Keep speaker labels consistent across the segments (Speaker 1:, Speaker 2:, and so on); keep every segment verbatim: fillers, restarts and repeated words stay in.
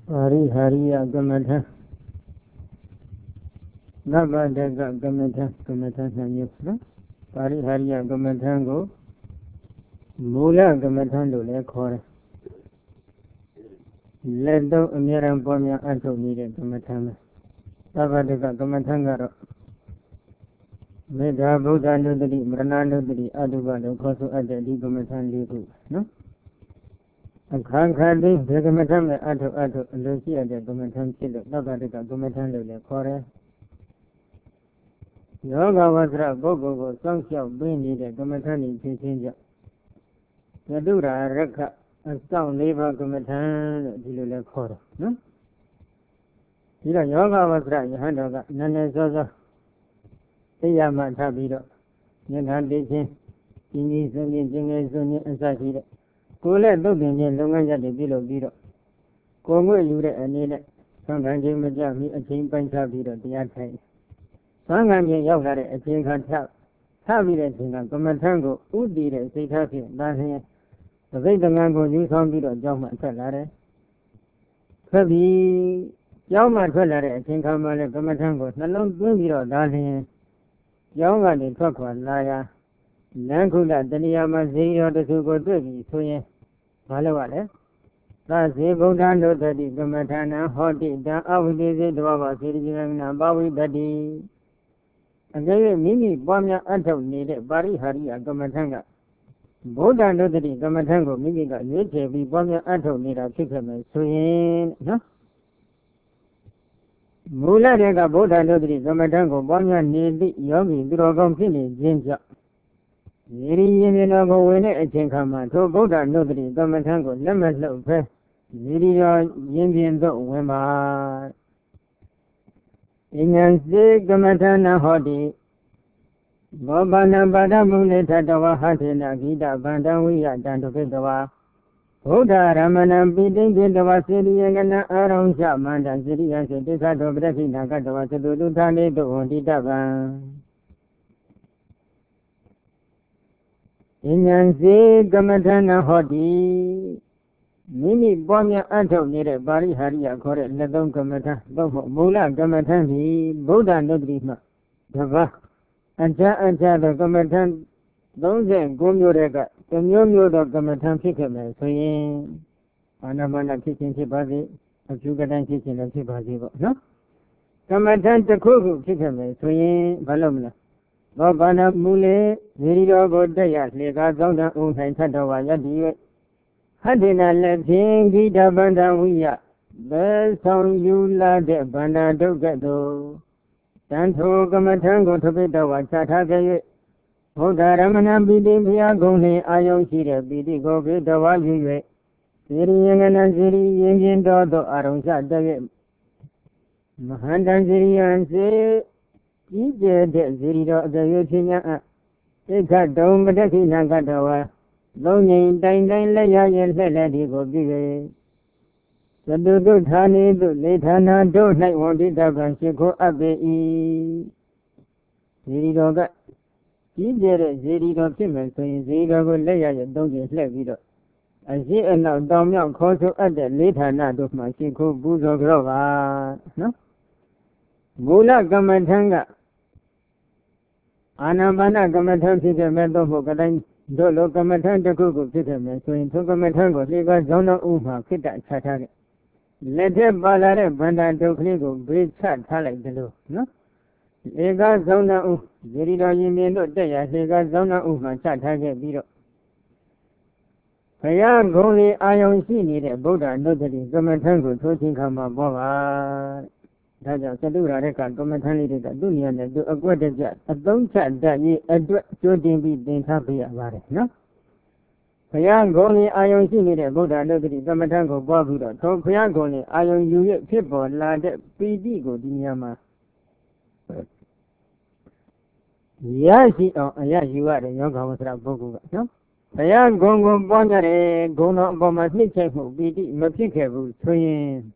Speaker 1: Hari Hariya Gamatha Nabadaka Gamatha Gamatha Nanyusra Hari Hariya Gamathango Mula Gamathando Le Kore Ledo Amiram Pomia Anto Nide Gamathana Nabadaka Gamathangaro Meda Buddha Nudri Mranando Dri Adubado Koso Adadi Gamathan Liku no A Kankadi, the Gamatham Ato Ato, Lucia de Gamatham Chilo, Nabadaka Gamathando Le Kore Yoga Vasra Gogo, Songshao, Bindi, the Gamathani Chinja Yadura Raka, a sound labor Gamathan, Dilula Kore, no? Yoga Vasra, Yohandoga, Nana Zoza, Yama Tabido, Yanan Dichin, Jingi Zuni, Jingi Zuni, and Sakida. Kule looking in Lunga de Bilo Biro. Congo Lure and Nina, sometimes you may jam me a chain punch up Biro, the outside. Sometimes you yell at a chain can tap. Tabi thing on Comatango, who did it, say happy, that here. The way the man goes, you some Biro, Jama Salare. Kabi Jama Salare, King Kamala, Comatango, Nalon Biro, that here. Young and the truck one, Laya. Nankula, Daniama Zero, the Sugo Baby, so yeah. Valawale. That's the Bodando, the Gamatana, Hoti, the Avidi, the Baba, Sirian, Bawi, Daddy. And then Mimi, Bomia, Anto, needed Bari Haria, Gamatanga. Bodando, the Gamatango, Mimi got rich, we Bomia, Anto, need a chicken, so yeah. No? Mula, they got Bodando, the Gamatango, Bomia, need Yogi, Drogom, Pini, Ginger. Ziri in a go in a chinkama, to go down nobody, Gamatango, lemon low press, Ziri Indian do Wema. In a sick Gamatana Hodi, Bobana Badamune Tatawa Hatina Gita Bandawi at Dantoketawa. Hoda Ramana beating the Vasili and Aron Shaman and Ziri and Sedisato Breaking Nakatawa to do Tani to Onditava. Inyansi Gamatana Hoti Mimi Bomia Anto needed Bari Haria Kore Ladon Gamata, Mula Gamatani, Buddha Nodrima, Dava, Anja Anja the Gamatan, those and Gomurega, the Yomu the Gamatan Picame, so in Anamana kitchen Tibazi, a Jugatan kitchen and Tibazi, no? Gamatan the Kuku Picame, so in Balomna. Bobana Mule, Video Godaya, Lega Zonda Unhan Tatawa Yadi Hadina Latin Gita Banda Wia, the song you la de Banda Dogato Tanto Gamatango to be the Watata Hoda Ramana Bidi Piagone, Ayon Shira Bidi go with the Waju Siri and Siri Indian Dodo Aronsa David Mahandan Siri and say Ije de Zirido the Yuchina, they got down the Nakatawa, Longing Dine Dine Laya and Lady go big. The Dudu Tani, the Letana, don't like one did up and she go up the Zirido got Ije Zirido Timon, so in Zirido go Laya and don't get Levido. I see a now down young also at the Letana of my Chico Buzo Grova, no? Mula Gamatanga. Anamana Gamatan Peter Mendo Bogadan, Dolo Gamatan the Google Peter Man, so in Togamatango, Liga Zona Uma, Kita Chatari. Let them Balare, Banda Dokligo, Bridge Chat, Talek the Lu, no? Liga Zona U, Zerida Yimino Daya, Liga Zona Uma, Chatake Biro. Payan Goli Ion C needed Buddha, notary, Gamatango, Totinkama Bova. Raja Sadura Reka, Gomatani, the Dunia, and do a good jet. A don't chat that ye address Jordan be then happy about it, no? Payangoni, Ion Sini, Buddha, nobody, Gomatango, Babuda, told Payangoni, Ion you people, like P D go, Dinyama. Yes, yes, you are a young house of Bogu, no? Payangongo, Bonare, go not Bomas, Mitchell, B D, Mapika, twin.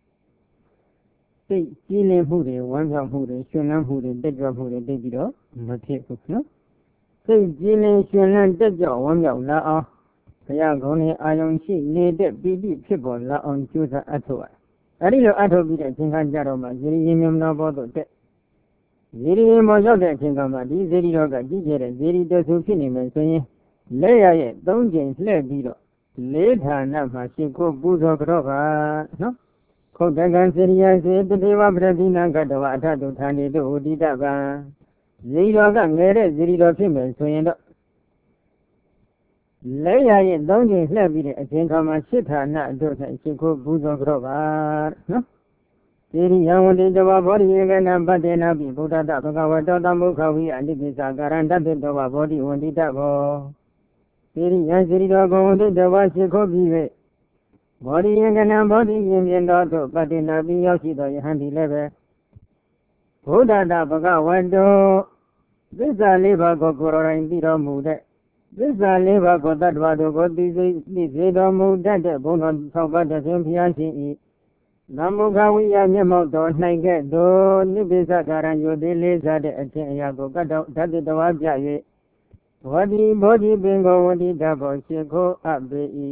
Speaker 1: Say, Gillian Hoodie, one of Hoodie, Shunan Hoodie, dead job Hoodie, Davido, Matiko, no? Say, Gillian Shunan, dead job, one of La Payagoni, Ion She, needed B D people, La on Jusa Atua. အဲ့ဒီလိုအထုတ်ပြီးတဲ့အချိန်ခါကြတော့မှဇီရိရင်မြမနာဘောတို့တက်ဇီရိရင်မောရောက်တဲ့အချိန်ကမှဒီဇီရိတော်ကကြည့်ခဲ့တဲ့ဇီရိတဆူဖြစ်နေမယ်ဆိုရင်လက်ရရဲ့သုံးချိန်လှည့်ပြီးတော့လေးဌာနမှာရှင်းခိုးပူဇော်ကြောပါနော်ခုတ်တကံစေရိယစေတတိဝပရတိနာကတဝအထတုဌာနေတို့ဟိတိတဗံဇီရိတော်ကငယ်တဲ့ဇီရိတော်ဖြစ်မယ်ဆိုရင်တော့လက်ရရဲ့သုံးချိန်လှည့်ပြီးတဲ့အချိန်ခါမှာရှစ်ဌာနတို့၌ရှင်းခိုးပူဇော်ကြောပါနော်စေရိယဝတိတဝဘောဓိယေကနပတ္တေနာပိဗုဒ္ဓတဘဂဝတောတမုခဝိအနိပိစာကာရံတတ္တတဝဘောဓိဝန္တိတဘောစေရိယစေရိတော်ကိုဝန္တိတဝရှင်းခိုးပြီး၍ဘောဓိယေကနဘောဓိယင်ပြင်တော်သို့ပတ္တေနာပိရောက်ရှိသောယဟန်ဒီလည်းပဲဗုဒ္ဓတဘဂဝတောသစ္စာလေးပါးကိုကိုယ်တော်တိုင်သိတော်မူတဲ့သစ္စာလေးပါးကိုတတ္တဝါတို့ကိုသိသိသိစေတော်မူတတ်တဲ့ဘုန်းတော်ဆောက်ပါတဲ့ရှင်ဘုရားရှင်၏နမုခဝိယမျက်မှောက်တော်၌ကဲ့သို့နိဗ္ဗိသကာရံယုသေးလေးစားတဲ့အခြင်းအရာကိုကတ္တဓာတ်တဝါပြ၍ဘောဓိဘောဓိပင်ကိုဝတိတဘောရှိခိုးအပ်ပေ၏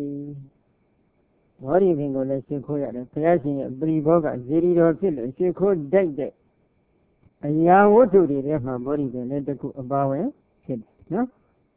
Speaker 1: ဘောဓိပင်ကိုလည်းရှိခိုးရတယ်ဘုရားရှင်ရဲ့ပရိဘောကဇီရိတော်ဖြစ်လို့ရှိခိုးတိုက်တဲ့အရာဝတ္ထုတွေထဲမှာဘောဓိပင်လည်းတစ်ခုအပါဝင်ဖြစ်တယ်နော်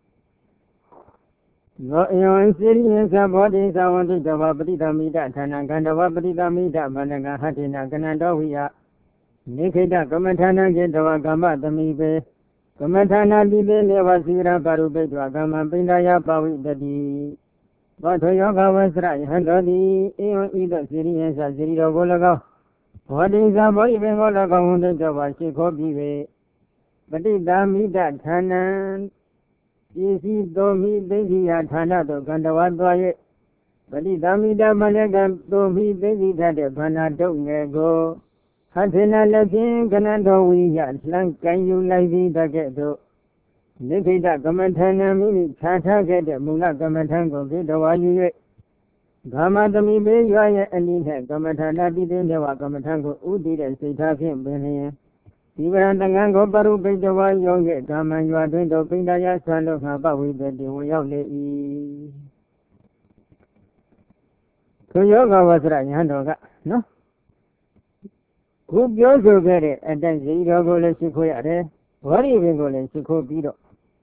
Speaker 1: သောအယောစေရိယသဘောတိသဝန္တိတဝပတိသမိတဌာနကန္တဝပတိသမိတမန္တကဟတ္တိနာကနန္တောဝိယနိခိတကမ္မဌာနကေတဝကမ္မသမိပေကမ္မဌာနတိပေနေဝစီရပါရုပိတဝကမ္မပိန္ဒယပဝိတတိသောထောယောဂဝဆရယဟံတော်တိဧဝံဤသို့စေရိယသစေရိတော်ကို၎င်းဘောတိသဘောတိပင်ကို၎င်းဝန္တိတဝရှိခိုးပြီး၍ပတိသမိတဌာနပစ္စည်းသောမိသိသိယဌာနသို့ကန္တဝါသွား၍ပတိသမိတမလကံသောမိသိသိထတဲ့ဘာနာတုတ်ငယ်ကိုဟထေနလည်းဖြင့်ကနန္တော်ဝိယလှမ်းကန်ယူလိုက်ပြီးတကဲ့သို့နိခိတကမ္မထဏမိမိခြားထားခဲ့တဲ့မူလကမ္မထံကိုပြတော်ဝါယူ၍ဂမသမီပေရွာရဲ့အနည်းနဲ့ကမ္မထာနာတိတေဝကမ္မထံကိုဥတည်တဲ့စိတ်ထားဖြင့်ပင်လျင်ဒီဗရံတငန်းကိုပရုပိတဝါယောရဲ့ကာမံရွာတွင်တို့ပိန္ဒယဆွမ်းလို့ငါပဝိတတိဝင်ရောက်လေ၏သူယောဂဝဆရယဟန်တော်ကနော်ခုပြောဆိုခဲ့တဲ့အတိုင်းဇီတော်ကိုလည်းရှိခိုးရတယ်ဘောဓိပင်ကိုလည်းရှိခိုးပြီးတော့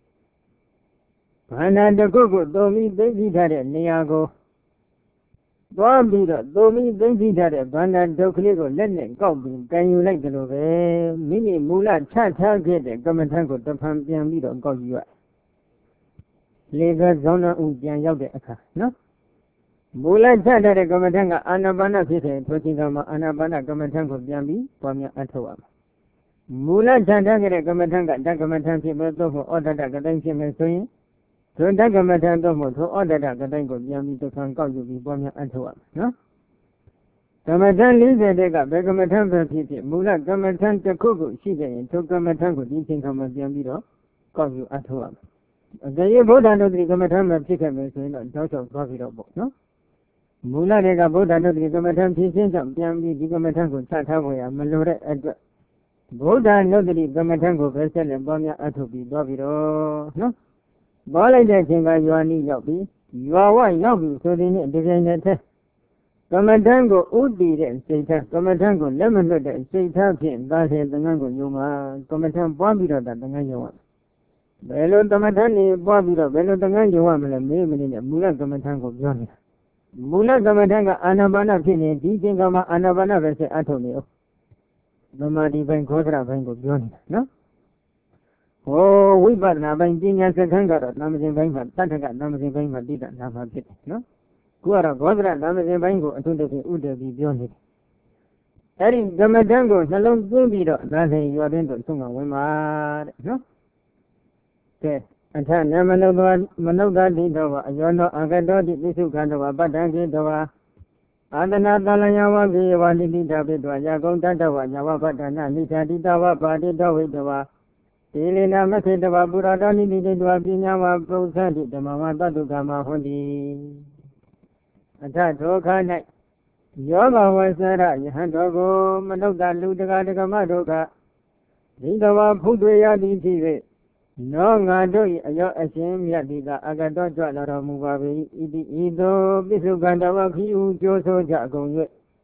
Speaker 1: ဘာနာတကုတ်ကိုသုံးပြီးသိသိထားတဲ့နေရာကိုသွားပြီးတော့သုံးပြီးသိသိထားတဲ့ဘာနာဒုက္ခလေးကိုလက်နဲ့ကောက်ပြီးကန်ယူလိုက်တယ်လို့ပဲမိမိမူလချထားခဲ့တဲ့ကမ္မထံကိုတဖန်ပြန်ပြီးတော့ကောက်ယူရလေကဇောင်းနာဥပြန်ရောက်တဲ့အခါနော်မူလချထားတဲ့ကမ္မထံကအာနာပါနဖြစ်တဲ့ထိုချိန်ကမှအာနာပါနကမ္မထံကိုပြန်ပြီးပွားများအထောက်ရမှာမူလချထားခဲ့တဲ့ကမ္မထံကဓကမ္မထံဖြစ်မဲ့သို့မဟုတ်ဩဒတကတိုင်းဖြစ်မဲ့ဆိုရင်ထိုဓကမ္မထံသို့မဟုတ်ထိုဩဒတကတိုင်းကိုပြန်ပြီးတခါကောက်ယူပြီးပွားများအထောက်ရမှာနော်ကမ္မထံလေးဆယ်တဲ့ကဘယ်ကမ္မထံပဲဖြစ်ဖြစ်မူလကမ္မထံတစ်ခုခုရှိတဲ့ရင်ထိုကမ္မထံကိုဒီချိန်ခါမှပြန်ပြီးတော့ကောက်ယူအထောက်ရမှာအကယ်၍ဗုဒ္ဓနုတ္တိကမ္မထံပဲဖြစ်ခဲ့မယ်ဆိုရင်တော့တောက်ချောက်သွားပြီးတော့ပေါ့နော်မူလတွေကဗုဒ္ဓနုတ္တိကမ္မထံဖြစ်ခြင်းကြောင့်ပြန်ပြီးဒီကမ္မထံကိုချထားဖို့ရမလိုတဲ့အတွက်ဗုဒ္ဓနုတ္တိကမ္မထံကိုပဲဆက်လက်ပွားများအထုတ်ပြီးသွားပြီးတော့နော်ပေါ်လိုက်တဲ့အချိန်ကရွာနီးရောက်ပြီးရွာဝရောက်ပြီးဆိုတဲ့နေ့ဒီကြိမ်နဲ့တည်းကမ္မထံကိုဥတည်တဲ့စိတ်ထားကမ္မထံကိုလက်မလွတ်တဲ့စိတ်ထားဖြင့်သာစေတငန်းကိုယုံမှာကမ္မထံပွားပြီးတော့တငန်းယုံရဘယ်လိုကမ္မထံနေပွားပြီးတော့ဘယ်လိုတငန်းယုံရမလဲမေးမနေနဲ့မူလကမ္မထံကိုပြောနေတာမူလကမ္မထံကအာနာပါနဖြစ်နေဒီချိန်ကမှအာနာပါနပဲဆက်အထုတ်နေအောင်သမာဓိပိုင်းခောဒရပိုင်းကိုပြောနေတာနော်ဟောဝိပဿနာပိုင်းပညာစခန်းကတော့နာမစဉ်ပိုင်းမှာတတ္ထကနာမစဉ်ပိုင်းမှာတိတနာမှာဖြစ်တယ်နော်ခုကတော့ခောဒရနာမစဉ်ပိုင်းကိုအထုတည်းဥတည်ပြီးပြောနေတယ်အဲ့ဒီကမ္မထံကိုနှလုံးသွင်းပြီးတော့ဒါလည်းရွာတွင်တော့ဆုံးကဝင်ပါတဲ့နော်ကဲအထနမနုဿမနုဿတိတောဝအယောနောအကတောတိပိစုခန္တောဝပတ္တံကေတောဝအာသနာတလယဝကေဝတိတိတာပိတောယာကုံတတဝညဝပတ္တနာနိသတိတဝပါတိတောဝိတဝတိလေနမခေတဝပုရတောနိတိတောပညာဝပုသတိဓမ္မဝတ္တုကမဟောတိအထဒုက္ခ၌ယောဂဝဆရယဟန်တော်ကိုမနုဿလူတကာတကမတို့ကဒီတဝဖုတ်တွေရသည်ဖြစ်၍နောငါတို့၏အယောအရှင်မြတ်ဒီကအကတောကြွလာတော်မူပါ၏ဣတိဤသို့ပိစုကန္တဝခိဥကျိုးဆိုကြကုန်၍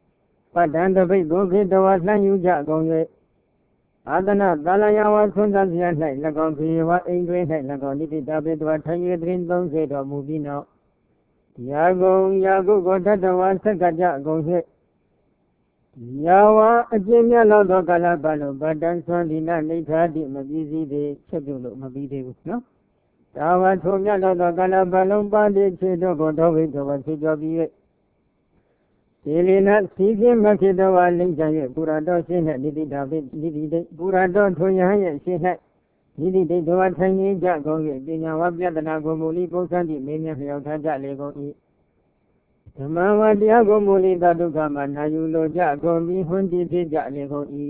Speaker 1: ပတ်တံတပိတ်ကိုခေတဝါလှမ်းယူကြကုန်၍အာသနာသာလယဝါသွန်သစရာ၌၎င်းခေဝါအိမ်တွင်၌၎င်းနိတိတာပိတဝါထိုင်၍တွင်သုံးစေတော်မူပြီးနောက်ယာကုံယာကုကိုတတဝါဆက်ကကြကုန်၍ယာဝါအကျဉ်းများလောက်သောကာလပတ်လုံးပတ်တံဆွမ်းဒီနာနေထာတိမပြီးစီသေးချက်ပြုလို့မပြီးသေးဘူးနော်တာဝါထိုမြတ်လောက်သောကာလပတ်လုံးပါတိခြေတော်ကိုတော်ဝိတော်ဝဆွကြောပြီး၍ဒီလင်း၌စီပြင်းမဖြစ်တော်ဝါလိမ့်ချ၍ပူရတော်ရှင်း၌နိတိတာပိနိတိတိပူရတော်ထွန်ရဟရဲ့ရှင်း၌နိတိတိတော်ထိုင်နေကြကုန်၍ပညာဝပြဒနာကိုမူလိပုံစံတိမင်းများလျောက်ထားကြလေကုန်၏ဓမ္မဝတရားကိုမူလိသဒုက္ခမှာနာယူလိုကြကုန်ပြီးဟွန်းတည်ဖြစ်ကြလေကုန်၏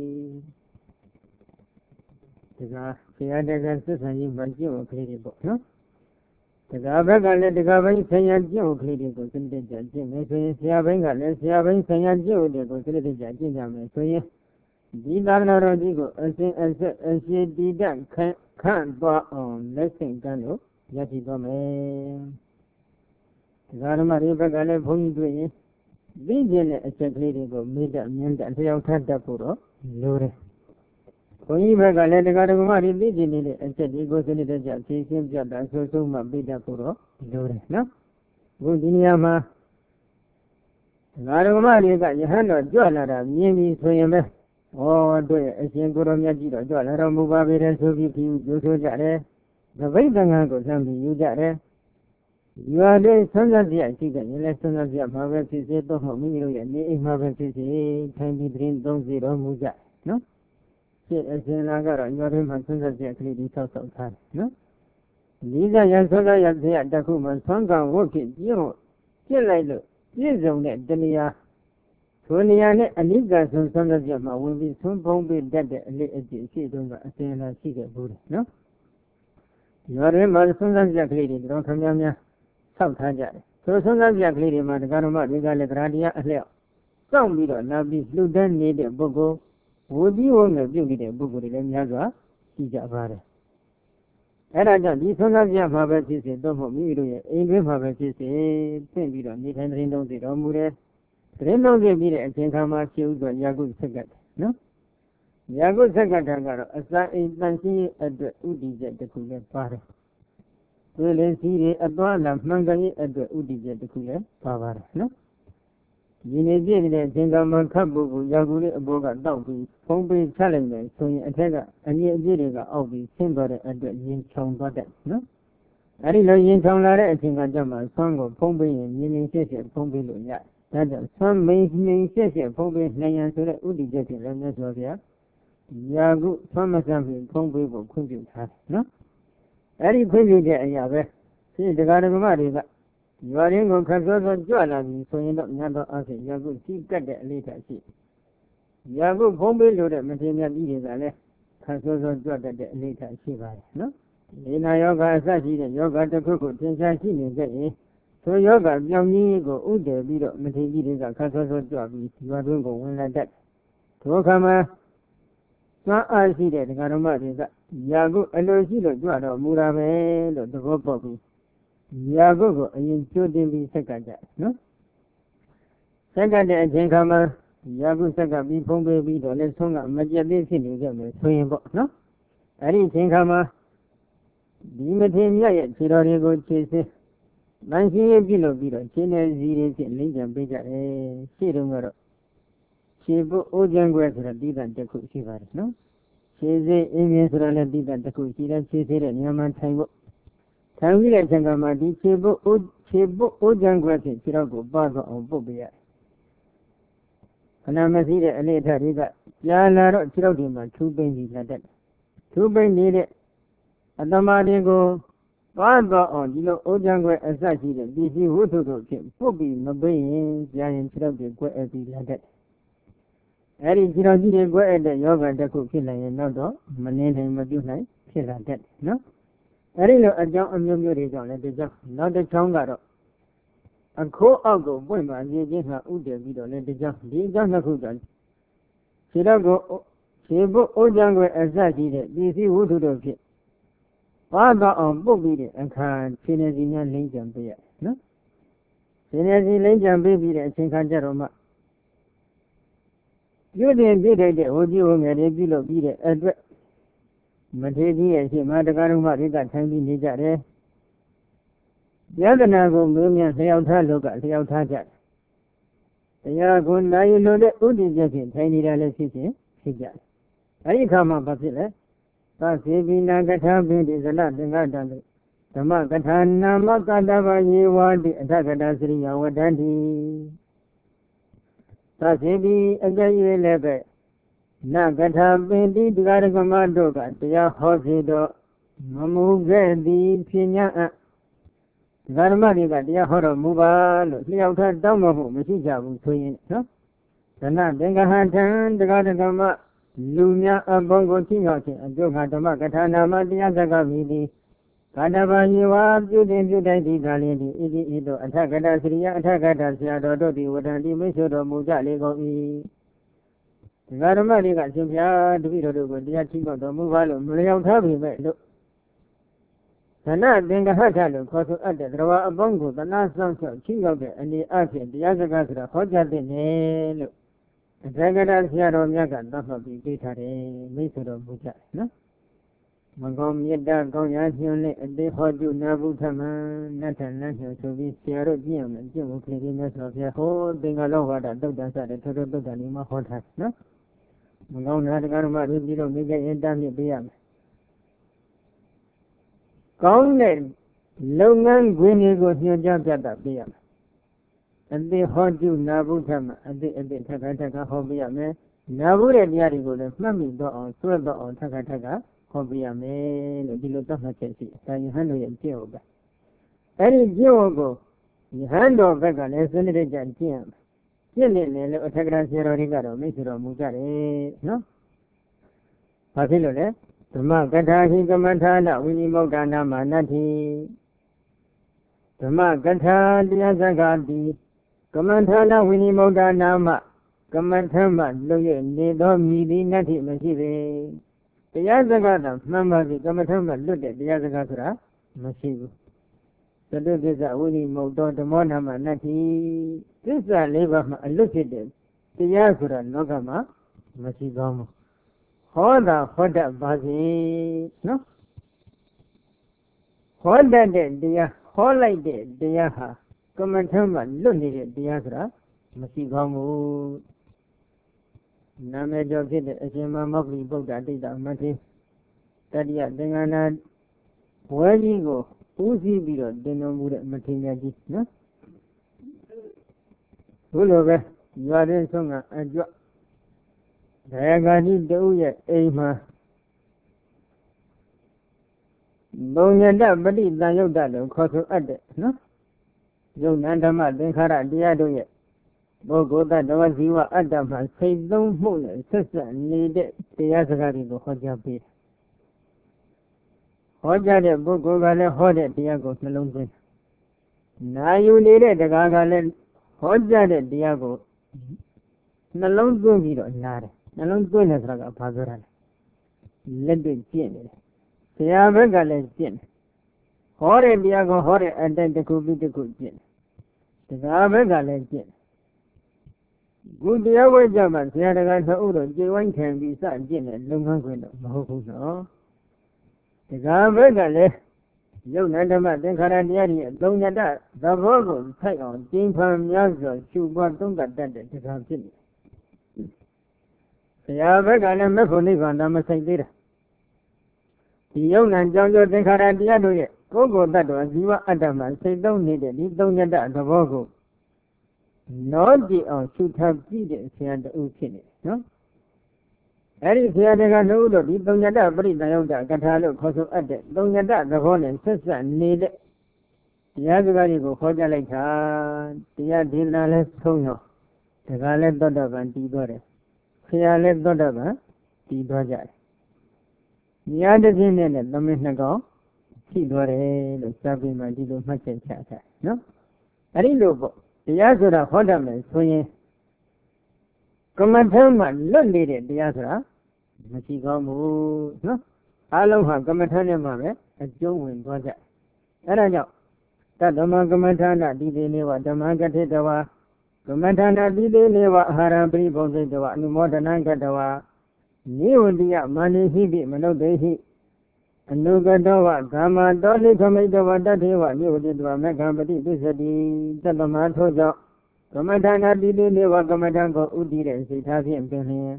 Speaker 1: ဒီကဆရာတကစစ်ဆန်ကြီးမကြည့်ဘူးခလေးတွေပေါ့နော်တက္ကဘက်ကလည်းတက္ကဘိုင်းဆံရကျင့်ဥကလေးတွေကိုစနစ်တကျကျင့်မယ်ဆိုရင်ဆရာဘိုင်းကလည်းဆရာဘိုင်းဆံရကျင့်ဥတွေကိုစနစ်တကျကျင့်ကြမယ်ဆိုရင်ဒီသာသနာတော်ကြီးကိုအစဉ်အဆက်အရှိတည်တတ်ခန့်ခန့်သွားအောင်လက်ဆင့်ကမ်းလို့ရရှိသွားမယ်။ဒါဓမ္မတွေဘက်ကလည်းဘုန်းကြီးတွေ့ရင်သိကျင်တဲ့အချက်ကလေးတွေကိုမေတ္တာမြတ်အလျောက်ထပ်တတ်ဖို့တော့လိုတယ်။ဘုန်းကြီးဘက်ကလည်းတရားဓမ္မတွေသိကျင်နေတဲ့အချက်တွေကိုစနစ်တကျဖြေရှင်းပြတာဆိုဆုံးမှပြတတ်ဖို့တော့လိုတယ်နော်။ဘုဒီနေရာမှာတရားဓမ္မတွေကယဟန်တော်ကြွလာတာမြင်ပြီးဆိုရင်ပဲဩတို့ရဲ့အရှင်ကိုရောမြတ်ကြီးတော်ကြွလာတော်မူပါပေတဲ့ဆိုပြီးပြီးကြိုးဆိုကြတယ်။သပိတ်တန်ခါကိုဆံပြီးယူကြတယ်။ရွာလေးဆွမ်းစားစရာရှိတဲ့ရင်လည်းဆွမ်းစားစရာမှာပဲဖြစ်စေတော့မှမိမိတို့ရဲ့နေအိမ်မှာပဲဖြစ်စေထိုင်ပြီးသတင်းသုံးစီတော်မူကြနော်။ဖြစ်အရှင်လာကတော့ရွာထဲမှာဆွမ်းစားစရာကလေးတွေဆောက်ဆောက်ထားတယ်နော်။ဒီကရန်ဆွမ်းစားရစရာတစ်ခုမှဆွမ်းကံဝတ်ဖြစ်ပြည့်ပြည့်လိုက်လို့ပြည့်စုံတဲ့တရားထိုနေရာနဲ့အနိကဆုံးဆွမ်းစားစရာမှာဝင်ပြီးဆွမ်းဖုံးပြီးတတ်တဲ့အလေးအကျင့်ရှိတုန်းကအရှင်လာရှိခဲ့ဘူးနော်။ရွာထဲမှာဆွမ်းစားစရာကလေးတွေတော့ခမများများဆောက်ထားကြတယ်ဆိုဆွမ်းစားစရာကလေးတွေမှာတရားဓမ္မတွေကလည်းတရားတရားအလျောက်စောင့်ပြီးတော့လာပြီးလှူဒန်းနေတဲ့ပုဂ္ဂိုလ်ဝိသီဝငယ်ပြုတ်နေတဲ့ပုဂ္ဂိုလ်တွေလည်းများစွာရှိကြပါတယ်အဲ့ဒါကြောင့်ဒီဆွမ်းစားစရာမှာပဲဖြစ်စေတော့မဟုတ်မိမိတို့ရဲ့အိမ်တွင်းမှာပဲဖြစ်စေဖြင့်ပြီးတော့နေထိုင်သတင်းသုံးစီတော်မူတယ်သတင်းသုံးစီပြီးတဲ့အချိန်ခါမှာဖြစ်ဥစွာယာကုဆက်ကတ်နော်ယာကုဆက်ကတ်ကတော့အစာအိမ်တန်ရှင်းရဲ့အတွက်ဥတည်ချက်တစ်ခုလည်းပါတယ်ဒီလေစီတွေအသွားလာမှန်ကန်ရေးအတွက်ဥတည်ချက်တစ်ခုလည်းပါပါတယ်နော်ဒီနေ့ပြည့်နေတဲ့သင်္ကမ္မခတ်ပုဂ္ဂိုလ်ယာကုလေးအဘောကတောက်ပြီးဖုံးပေးချလိုက်တယ်ဆိုရင်အထက်ကအငြိအပြည့်တွေကအောက်ပြီးဆင်းသွားတဲ့အတွက်ရင်ချုံသွားတယ်နော်အဲဒီလိုရင်ချုံလာတဲ့အချိန်ကကြမှာဆွမ်းကိုဖုံးပေးရင်မြင်းမြင်းရှက်ရှက်ဖုံးပေးလို့ရတယ်ဒါကြောင့်ဆွမ်းမင်းမြင်းရှက်ရှက်ဖုံးပေးနိုင်ရန်ဆိုတဲ့ဥတည်ချက်ဖြင့်လည်းမြတ်စွာဘုရားယာကုဆွမ်းမဆံပြီးဖုံးပေးဖို့ခွင့်ပြုထားတယ်နော်အဲ့ဒီခွင့်ပြုတဲ့အရာပဲဒီတရားဓမ္မတွေကရွာရင်းကိုခက်စောစောကြွလာပြီဆိုရင်တော့ညတော့အဖြစ်ယာကုစီကတ်တဲ့အလေးထားရှိယာကုဖုံးပေးလို့တဲ့မထေမြတ်ကြီးတွေကလည်းခက်စောစောကြွတတ်တဲ့အလေးထားရှိပါတယ်နော်ဒီနာယောဂအစရှိတဲ့ယောဂတစ်ခုခုသင်္ချာရှိနေကြရင်ဆိုယောဂပြောင်းကြီးကိုဥတည်ပြီးတော့မထေကြီးတွေကခက်စောစောကြွပြီးရွာတွင်းကိုဝင်လာတတ်ဒုက္ခမှာစွမ်းအားရှိတဲ့တရားဓမ္မတွေကယာကုအလိုရှိလို့ကြွတော်မူတာပဲလို့သဘောပေါက်ပြီးယာကုကိုအရင်ကြိုတင်ပြီးဆက်ကကြနော်ဆက်ကတဲ့အချိန်ခါမှာယာကုဆက်ကပြီးဖုံးပေးပြီးတော့လည်းဆုံးကမကြက်သေးဖြစ်နေကြမယ်ဆိုရင်ပေါ့နော်အဲ့ဒီအချိန်ခါမှာဒီမထေမြတ်ရဲ့ခြေတော်တွေကိုခြေစစ်တန်ရှင်းရေးပြုလုပ်ပြီးတော့ခြေနဲ့စီတွေဖြင့်လိမ့်ကြံပေးကြတယ်ရှေ့တုန်းကတော့ခြေပုအိုးကျန်းခွဲဆိုတဲ့တိတ္တတစ်ခုရှိပါတယ်နော်ခြေစေးအင်းပြင်းဆိုတာလည်းတိတ္တတစ်ခုရှိတယ်ခြေစေးတဲ့ညမှထိုင်ဖို့ထိုင်ပြီးတဲ့အချိန်ကမှဒီခြေပုအိုးခြေပုအိုးကျန်းခွဲဖြင့်ခြေတော်ကိုပါတော့အောင်ပုတ်ပေးရတယ်ခဏမရှိတဲ့အလေးထတွေကကြာလာတော့ခြေတော်ဒီမှာထူးပိန်ပြီးလာတတ်တယ်ထူးပိန်နေတဲ့အတ္တမတွေကိုပါတော့အောင်ဒီလိုအိုးကျန်းခွဲအစရှိတဲ့ပစ္စည်းဝတ္ထုတို့ဖြင့်ပုတ်ပြီးမပိန်ရင်ကြာရင်ခြေတော်တွေကွဲအပ်ပြီးလာတတ်တယ်အဲ့ဒီခြေတော်ကြီးတွေကွဲအပ်တဲ့ယောဂတစ်ခုဖြစ်လာရင်တော့တော့မနေနိုင်မပြုတ်နိုင်ဖြစ်လာတတ်တယ်နော်အဲ့ဒီလိုအကြောင်းအမျိုးမျိုးတွေကြောင့်လည်းဒီကြောင့်နောက်တစ်ချောင်းကတော့အခိုးအောက်ကိုပွင့်ပါနေခြင်းဟာဥတည်ပြီးတော့လည်းဒီကြောင့်ဒီအကြောင်းနှစ်ခုကြောင့်ခြေတော်ကိုခြေပုတ်အိုးကျန်းခွဲအစရှိတဲ့ပစ္စည်းဝတ္ထုတို့ဖြင့်ပါတော့အောင်ပုတ်ပြီးတဲ့အခါခြေနေစီများလိမ့်ကြံပေးရနော်ခြေနေစီလိမ့်ကြံပေးပြီးတဲ့အချိန်ခါကျတော့မှပြုတင်ပြည့်တဲ့ဟိုကြီးဟိုငယ်တွေပြုလုပ်ပြီးတဲ့အတွက်မထေရကြီးရဲ့ရှေ့မှာတရားတော်မှရိကထိုင်ပြီးနေကြတယ်ယတနာကိုမင်းများလျှောက်ထားလို့ကလျှောက်ထားကြတယ်တရားကိုနိုင်လို့တဲ့ဥဒိချက်ဖြင့်ထိုင်နေတာလည်းဖြစ်ခြင်းဖြစ်ကြတယ်အဲဒီအခါမှာဘာဖြစ်လဲသစေပိနာကထာပိတိဇလသင်္ဃတံဓမ္မကထာနာမကတ္တဗယေဝတိအထကတာစရိယဝတ္တန္တိသစေပိအကြရွေလည်းပဲနကထာပိတိတရားဓမ္မတို့ကတရားဟောစီတော့မမူခဲ့သည်ဖြစ်냐အတရားဓမ္မတွေကတရားဟောတော်မူပါလို့လျှောက်ထားတောင်းမဖို့မရှိကြဘူးဆိုရင်နော်ဒနသင်္ဃဟထံတရားဓမ္မလူများအပေါင်းကိုချင်းရောက်ခြင်းအကျိုးကဓမ္မကထာနာမတရားစကားမိသည်ကာတဘာယေဝပြုတင်ပြုတိုက်သည့်ကာလင်းသည်ဣတိဣတောအထကတာစရိယအထကတာဆရာတော်တို့သည်ဝတ္တန္တိမိတ်ဆွေတော်မူကြလေကုန်၏တရားဓမ္မတွေကအရှင်ဘုရားတပည့်တော်တို့ကိုတရားချင်းတော်မူပါလို့မလျောက်ထားပြီမဲ့လို့သနသင်္ကဟထလို့ခေါ်ဆိုအပ်တဲ့တရားအပေါင်းကိုသနာဆောင်ချောက်ချင်းရောက်တဲ့အနေအချင်းတရားစကားဆိုတာဟောကြားတဲ့နယ်လို့အထကတာဆရာတော်များကသတ်မှတ်ပြီးပေးထားတယ်မိတ်ဆွေတော်မူကြတယ်နော်မကောင်းမြတ်တာကောင်းရာညွှန်နဲ့အသေးဟောတုနာဘုထမံနတ်ထလန်းညွှန်ဆိုပြီးဆရာတို့ပြည့်အောင်ကျင့်ဖို့ခေခေနဲ့ဆိုပြဟောသင်္ကလောဝါဒတုတ်တန်စတဲ့ထိုထိုတုတ်တန်ဒီမှာဟောထားနော်မကောင်းတာတရားဓမ္မတွေပြီးတော့မိခဲ့ရင်တမ်းမြစ်ပေးရမယ်ကောင်းတဲ့လုပ်ငန်းခွင်တွေကိုညွှန်ကြားပြတာပေးရမယ်အသေးဟောတုနာဘုထမံအသေးအသေးထက်ခါထက်ခါဟောပေးရမယ်နာဘုတဲ့တရားတွေကိုလည်းမှတ်မိတော့အောင်ဆွဲတော့အောင်ထက်ခါထက်ခါဟောပြရမယ်လို့ဒီလိုသတ်မှတ်ချက်ရှိဒါယဟန်တို့ရဲ့ကျင့်ဝတ်ပဲအဲ့ဒီကျင့်ဝတ်ကိုယဟန်တော်ဘက်ကလည်းစနစ်တကျကျင့်ရမယ်ကျင့်နေတယ်လို့အထက်ကရာဆရာတော်တွေကတော့မိတ်ဆွေတော်မူကြတယ်နော်ဘာဖြစ်လို့လဲဓမ္မကထာဟိကမ္မထာနဝိနိမုတ်တာနာမနတ္ထိဓမ္မကထာတရားစကားတိကမ္မထာနဝိနိမုတ်တာနာမကမ္မထမလွတ်ရနေသောမြည်သည်နတ္ထိမရှိပေတရားစကားသာမှန်ပါပြီကမ္မထမလွတ်တဲ့တရားစကားဆိုတာမရှိဘူးသတ္တသစ္စာဝိနိမုတ်တော်ဓမ္မောနာမနတ္ထိသစ္စာလေးပါးမှာအလွတ်ဖြစ်တဲ့တရားဆိုတာလောကမှာမရှိကောင်းဘူးဟောတာဟောတတ်ပါစေနော်ဟောတတ်တဲ့တရားဟောလိုက်တဲ့တရားဟာကမ္မထမလွတ်နေတဲ့တရားဆိုတာမရှိကောင်းဘူးနာမည်ကျော်ဖြစ်တဲ့အရှင်မမောဂလိဗုဒ္ဓတိတ္တမထေတတိယသင်္ကနာဝဲကြီးကိုဦးစီးပြီးတော့တင်တော်မူတဲ့မထေရကြီးနော်ဘုလိုပဲရွာတဲ့ဆုံးကအကြွဒယဂာတိတူရဲ့အိမ်မှာဘုံညတပဋိသင်္ယုတ်တလို့ခေါ်ဆိုအပ်တဲ့နော်ယုံနာဓမ္မသင်္ခါရတရားတို့ရဲ့ပုဂ္ဂိုလ်တ attva ဇီဝအတ္တမှာစိတ်သုံးမှုနဲ့ဆက်ဆက်နေတဲ့တရားစကားတွေကိုဟောကြားပေးတယ်။ဟောကြားတဲ့ပုဂ္ဂိုလ်ကလည်းဟောတဲ့တရားကိုနှလုံးသွင်း။နာယူနေတဲ့တရားကလည်းဟောကြားတဲ့တရားကိုနှလုံးသွင်းပြီးတော့နားတယ်။နှလုံးသွင်းတယ်ဆိုတာကဘာပြောတာလဲ။လက်တွေ့ကျင့်နေတယ်။ဆရာဘက်ကလည်းကျင့်တယ်။ဟောတဲ့တရားကိုဟောတဲ့အတိုင်းတစ်ခုပြီးတစ်ခုကျင့်တယ်။တရားဘက်ကလည်းကျင့်ခုတရားဝဲကြမှာဆရာတကာနှစ်ဦးတော့ကြည်ဝိုင်းခံပြီးစကျင့်တဲ့လုပ်ငန်းခွင်တော့မဟုတ်ဘူးနော်တရားဘက်ကလည်းယုတ်နဓမ္မသင်္ခါရတရားတွေအသုံးညတသဘောကိုထိုက်အောင်ကျင့်ဖန်များစွာရှုပွားသုံးသပ်တတ်တဲ့တရားဖြစ်နေဆရာဘက်ကလည်းမက်ဖို့နိဗ္ဗာန်တော့မဆိုင်သေးတာဒီယုတ်နံကြောင့်ကျသင်္ခါရတရားတို့ရဲ့ကိုယ်ကိုယ်တ attva ဇီဝအတ္တမှာစိတ်သုံးနေတဲ့ဒီသုံးညတသဘောကိုနောကြည့်အောင်ရှုထားကြည့်တဲ့ဆရာတူဖြစ်နေနော်အဲ့ဒီဆရာတကနှုတ်လို့ဒီသုံးညတပရိသယုတ်တကထာလို့ခေါ်ဆိုအပ်တဲ့သုံးညတသဘောနဲ့ဆက်ဆက်နေတဲ့တရားစကားတွေကိုခေါ်ကြလိုက်တာတရားဒေသနာလဲဆုံးရောတကလည်းသောတာပန်တည်သွားတယ်ဆရာလည်းသောတာပန်တည်သွားကြတယ်ဉာဏ်တစ်ခြင်းနဲ့သမင်းနှစ်ကောင်ရှိသွားတယ်လို့စာပေမှာဒီလိုမှတ်ချက်ချထားနော်အဲ့ဒီလိုပေါ့တရားဆိုတာဟောတတ်မယ်ဆိုရင်ကမ္မထမ်းမှာလွတ်နေတဲ့တရားဆိုတာမရှိကောင်းဘူးနော်အားလုံးဟာကမ္မထမ်းနဲ့မှပဲအကျုံးဝင်သွားကြအဲ့ဒါကြောင့်တတ္တမကမ္မထာနာဒီဒီနေဝဓမ္မကတိတဝါ Kamatana Dide Neva Harabri Bositava, Numodanangatava, Niudia Mani Hibi, Manodehi, Anugadava, Kama, Doli Kamadava, Dativa, Nudidva, Megambadi, Bisadi, Talamatoja, Kamatana Dide Neva Kamadango, Udire, Sitavi and Penny.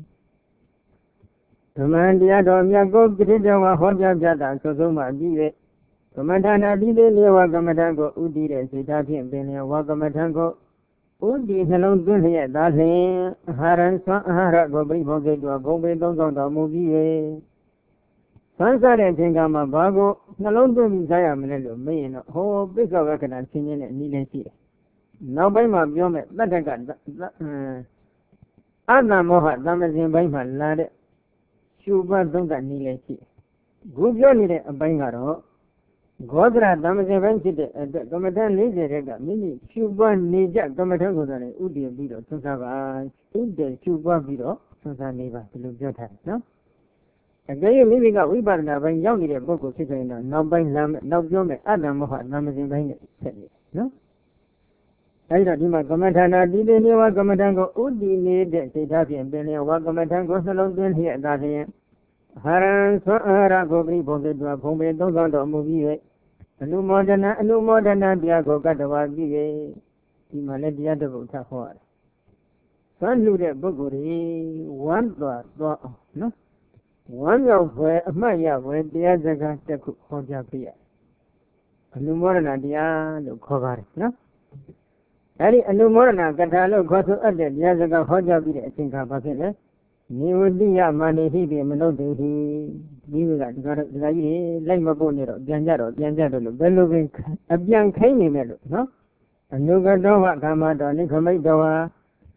Speaker 1: Kamandia Domia go Gridava, Hoja Jada, Sozuma, Dive. Kamatana Dide Neva Kamadango, Udire, Sitavi and Penny, Wakamatango. Udi Hello Dunia, Dali, Haran, Hara, Gobri, Bogato, Gobe, Dogo, movie. Sansa and Tingama Bago, Hello Dunia, Mello, Main, whole big of record and singing and needing see. Now by my biome, Latagan, Anna Moha, Damazin by my lad, Shuba Dunga needing see. Good journey, a bangaro. Godra Damazin Ventide, the Comatan Lizarega, Mini, Cuba Nija, Comatan Godare, Udi Bido, Sonsava, Ude, Cuba Bido, Sonsa Neva, to look at no? Again, living out Wibarna, when young in a book of Sitting, now by Lam, now Jome, Adam Moha, Damazin Vang, said it, no? I don't know, Comatana didn't know what Comatango, Udi need the Sitapi and Benny, what Comatango alone here, that here. Haran, Sahara, Gobri, Bogato, Pombe, Dogo, movie. A new modern, a new modern Diago Gatava Give, Imaladia de Botahor. Son Lude Boguri, one door, no? One of where Maya went the other got the Hoja. A new modern idea, look cover, no? Any a new modern Catalo got to other the other got Hoja, I think about it. You would be a money, he be a melody, he got Lima Bonero, Janjaro, Janjaro, Belovin, a young Kane Melo, no? A Nugadova, Gamada, Nicomadoa.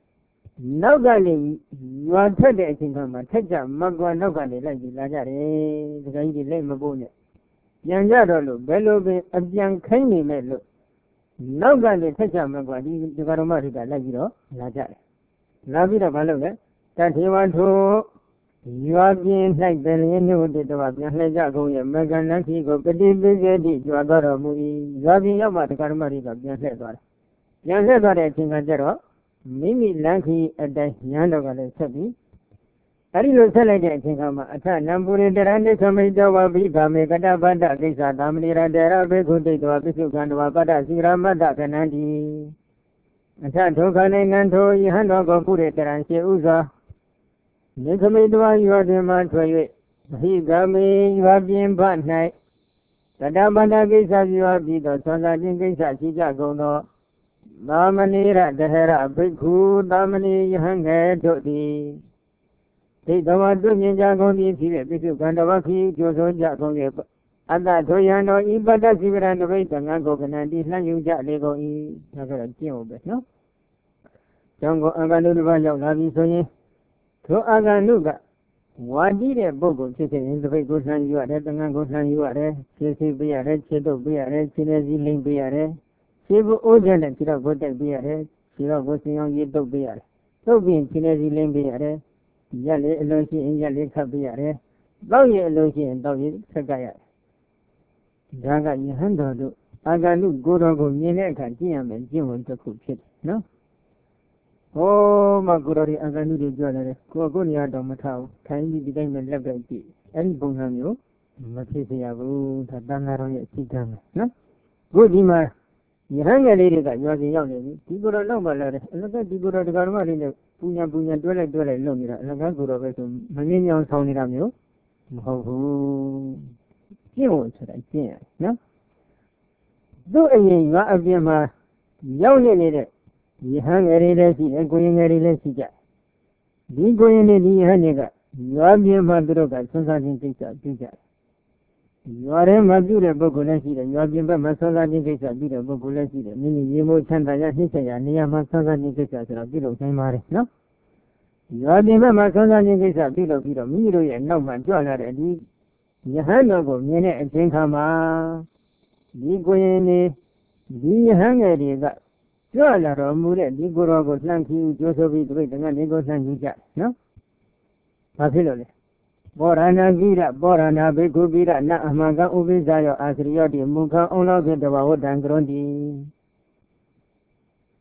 Speaker 1: No galley, you are taking on my teacher, Magua, no galley, like the Lajare, the lady Lima Bonnet. Janjaro, Belovin, a young Kane Melo. No galley, teacher, Magua, the Garamarica, like you know, Lajare. Lavida Balove. That he want to you are being like the new did the Jago, Megan Naki, go pretty big, you are got a movie, loving about the Karmarica, Yanzar. Yanzar, I think I did all. Mimi Lanky at the Yandoga Sabi. I didn't tell I think I'm a time, Namburi, the Rande Kamida, Wabiga, Megada Banda, Gisa, Damira, Dera, Bego, the Wabisu, and Wabada, Siramada, Kanadi. A time to Gananto, Yahando, put it and say Uza. Nikamidwa, you are the man for you. He got me, you have been bad night. The Damana Gisa, you have been the Sona Gisa, Chicago. Damanira, the Hera, Biku, Damani, Hanga, Dodi. They don't want to Jago, if you have Gandavaki, Jozo Jago. And that Toyano, Ibada, Sivan, the Wait, and Ango, and this land you got Lego E. No? Jango Aganuva, Lavi Soye. To Aganuga. What did a bogo sitting in the way goes and you are at the Nangos and you are there? Chelsea be a red, Chedo be a red, Chinese link be a red. Chibu Ojan and Chira Gotek be a red, Chira Goting on Yedo be a red. So being Chinese link be a red, Yale Eloshi and Yaleka be a red, Bowie Eloshi and Dowie Sagaya. Jaga Yahando, Aganu Gorogo Yeneka, Jim and Jim want to cook it, no? Oh, my God, I'm going to do it. Go go near Domatao. Can you be the name of the any bonhamio? Matisiabu, Tadanaro, Sitam. No? Good, Ima. You hang a lady that you are the young lady. You go to know my letter. Look at you go to the Garma in the Punya Punya Dwella Dwella Lumina. And I go over to Manion Tony Ramio. Oh, you said I can't. No? Do a you are a Vima. Young lady. You hang a relacy and going a relacy. Be going in the Haniga. You are your mother of something picture. You are a Madura Bogolesi, and you are given Masala Nika, Bida Bogolesi, meaning you will send a Yasisa, near Masala Nika, a bit of Samari, no? You are given Masala Nika, a bit of Bida, Miro, and no man, John, and you hang over Mene and Tinkama. Be going be hungry that. Jola Mure, Digoro was Lanky, Joseph, and Nego Sanjija, no? Papilole. Borana Vida, Borana, Beku Vida, Namaga Ubizayo, Asrioti, Muka, Ola, the Wawot and Grondi.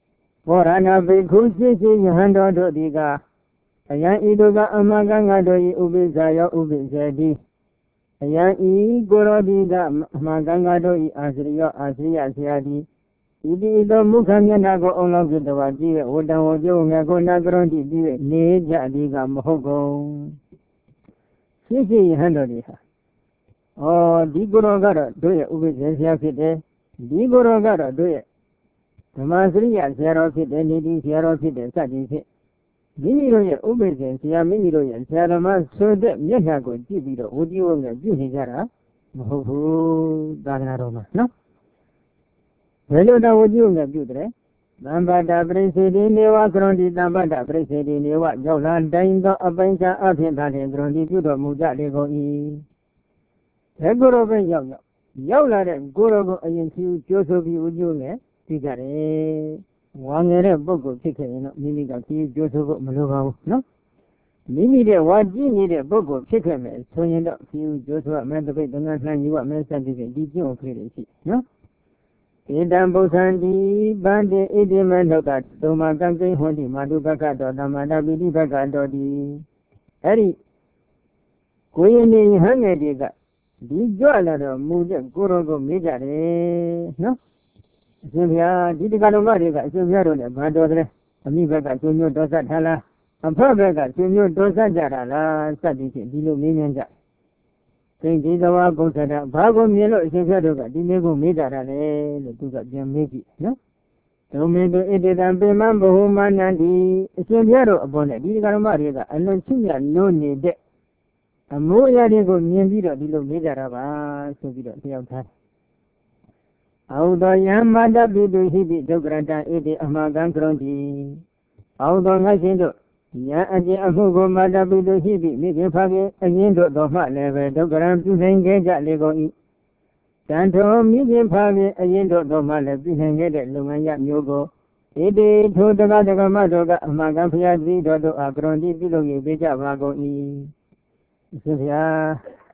Speaker 1: ဘောရဏဘိက္ခုရှိရှိယဟန်တော်တို့သည်ကအယံဤတို့ကအမကငါတို့၏ဥပိ္ပဇာယောဥပိ္ပဇေတိအယံဤကိုရောဒီကအမကငါတို့၏အာစရိယောအာစရိယဆရာသည်ဤတိသောမုခမျက်နှာကိုအုံလုံးပြတော်ကြည့်ဝတံဝကျုံငါကိုနာကရုံတိပြီးနေကြသည်ကမဟုတ်ကုန်ရှိရှိယဟန်တော်သည်ဟာဩဒီကိုရောကတော့တို့ရဲ့ဥပိ္ပဇေဆရာဖြစ်တယ်ဒီကိုရောကတော့တို့ရဲ့ဓမ္မစရိယဆရာတော်ဖြစ်တယ်နေတိဆရာတော်ဖြစ်တယ်စသည်ဖြင့်မိမိတို့ရဲ့ဥပိ္ပဇေဆရာမိမိတို့ရဲ့ဆရာတော်မှဆိုတဲ့မျက်နှာကိုကြည့်ပြီးတော့ဝတိဝငါပြုနေကြတာမဟုတ်ဘူးသာသနာတော်မှာနော်ဘယ်လိုတော့ဝတိဝငါပြုတယ်သံပါဒပရိစေတိနေဝကရွန်တိသံပါဒပရိစေတိနေဝရောက်လာတိုင်းသောအပိုင်းခြားအဖြစ်သာလျှင်ကရွန်တိပြုတော်မူကြလေကုန်၏ဘယ်ကိုယ်တော်ပဲရောက်ရောက်ရောက်လာတဲ့ကိုယ်တော်ကိုအရင်ဖြူကျိုးဆိုပြီးဝတိဝငါပြုကြတယ်ဝါငယ်တဲ့ပုဂ္ဂိုလ်ဖြစ်ခဲ့ရင်တော့မိမိကဖြူကျိုးဆိုဖို့မလိုပါဘူးနော်မိမိတဲ့ဝါကြည့်နေတဲ့ပုဂ္ဂိုလ်ဖြစ်ခဲ့မယ်ဆိုရင်တော့ဖြူကျိုးဆိုရမယ်တပိတ်တငါလှမ်းယူရမယ်စသည်ဖြင့်ဒီကျင့်ဝတ်လေးတွေရှိနော်ဧတံဗုဒ္ဓံတိဗန္တိဣတိမေလောကသုံးမကံကိဟွန်တိမာတုဘကတောသမ္မာနာပိတိဘကတောတိအဲ့ဒီကိုယ်ရင်းနေဟန်းငယ်တွေကဒီကြွလာတော့မူတဲ့ကိုယ်တော်ကိုမေးကြတယ်နော်အရှင်ဘုရားဒီတက္ကလုံးမတွေကအရှင်ဘုရားတို့လည်းဘာတော်တယ်အမိဘက်ကကျွမျိုးတော်ဆက်ထားလားအဖဘက်ကကျွမျိုးတော်ဆက်ကြတာလားစသည်ဖြင့်ဒီလိုမေးမြန်းကြသိဒီသဝါဘုဒ္ဓတာဘာကိုမြင်လို့အရှင်ဘုရားတို့ကဒီမျိုးကိုမေးကြတာလဲလို့သူကပြန်မေးကြည့်နော်ဒုမေတုဣတိတံပိမံဘဟုမာနန္တိအရှင်ဘုရားတို့အပေါ်နဲ့ဒီတက္ကလုံးမတွေကအလွန်ချစ်မြတ်လို့နေတဲ့အမိုးအရာတွေကိုမြင်ပြီးတော့ဒီလိုမေးကြတာပါဆိုပြီးတော့တယောက်ထားအောက်တော်ယံမတပိတုဟိပိဒုက္ခရတံဣတိအမကံကရုံတိအောက်တော်ငါရှင်တို့ယံအကျင့်အမှုကိုမတပိတုဟိပိမိခင်ဖခင်အရင်တို့တော်မှလည်းပဲဒုက္ခရံပြုနိုင်ခဲ့ကြလေကုန်၏တန်ထောမိခင်ဖခင်အရင်တို့တော်မှလည်းပြုနိုင်ခဲ့တဲ့လုပ်ငန်းရမျိုးကိုဣတိထိုတက္ကတက္ကမတို့ကအမကံဖျားသီးတော်တို့အားကရုံတိပြုလုပ်၍ပေးကြပါကုန်၏အရှင်ဘုရား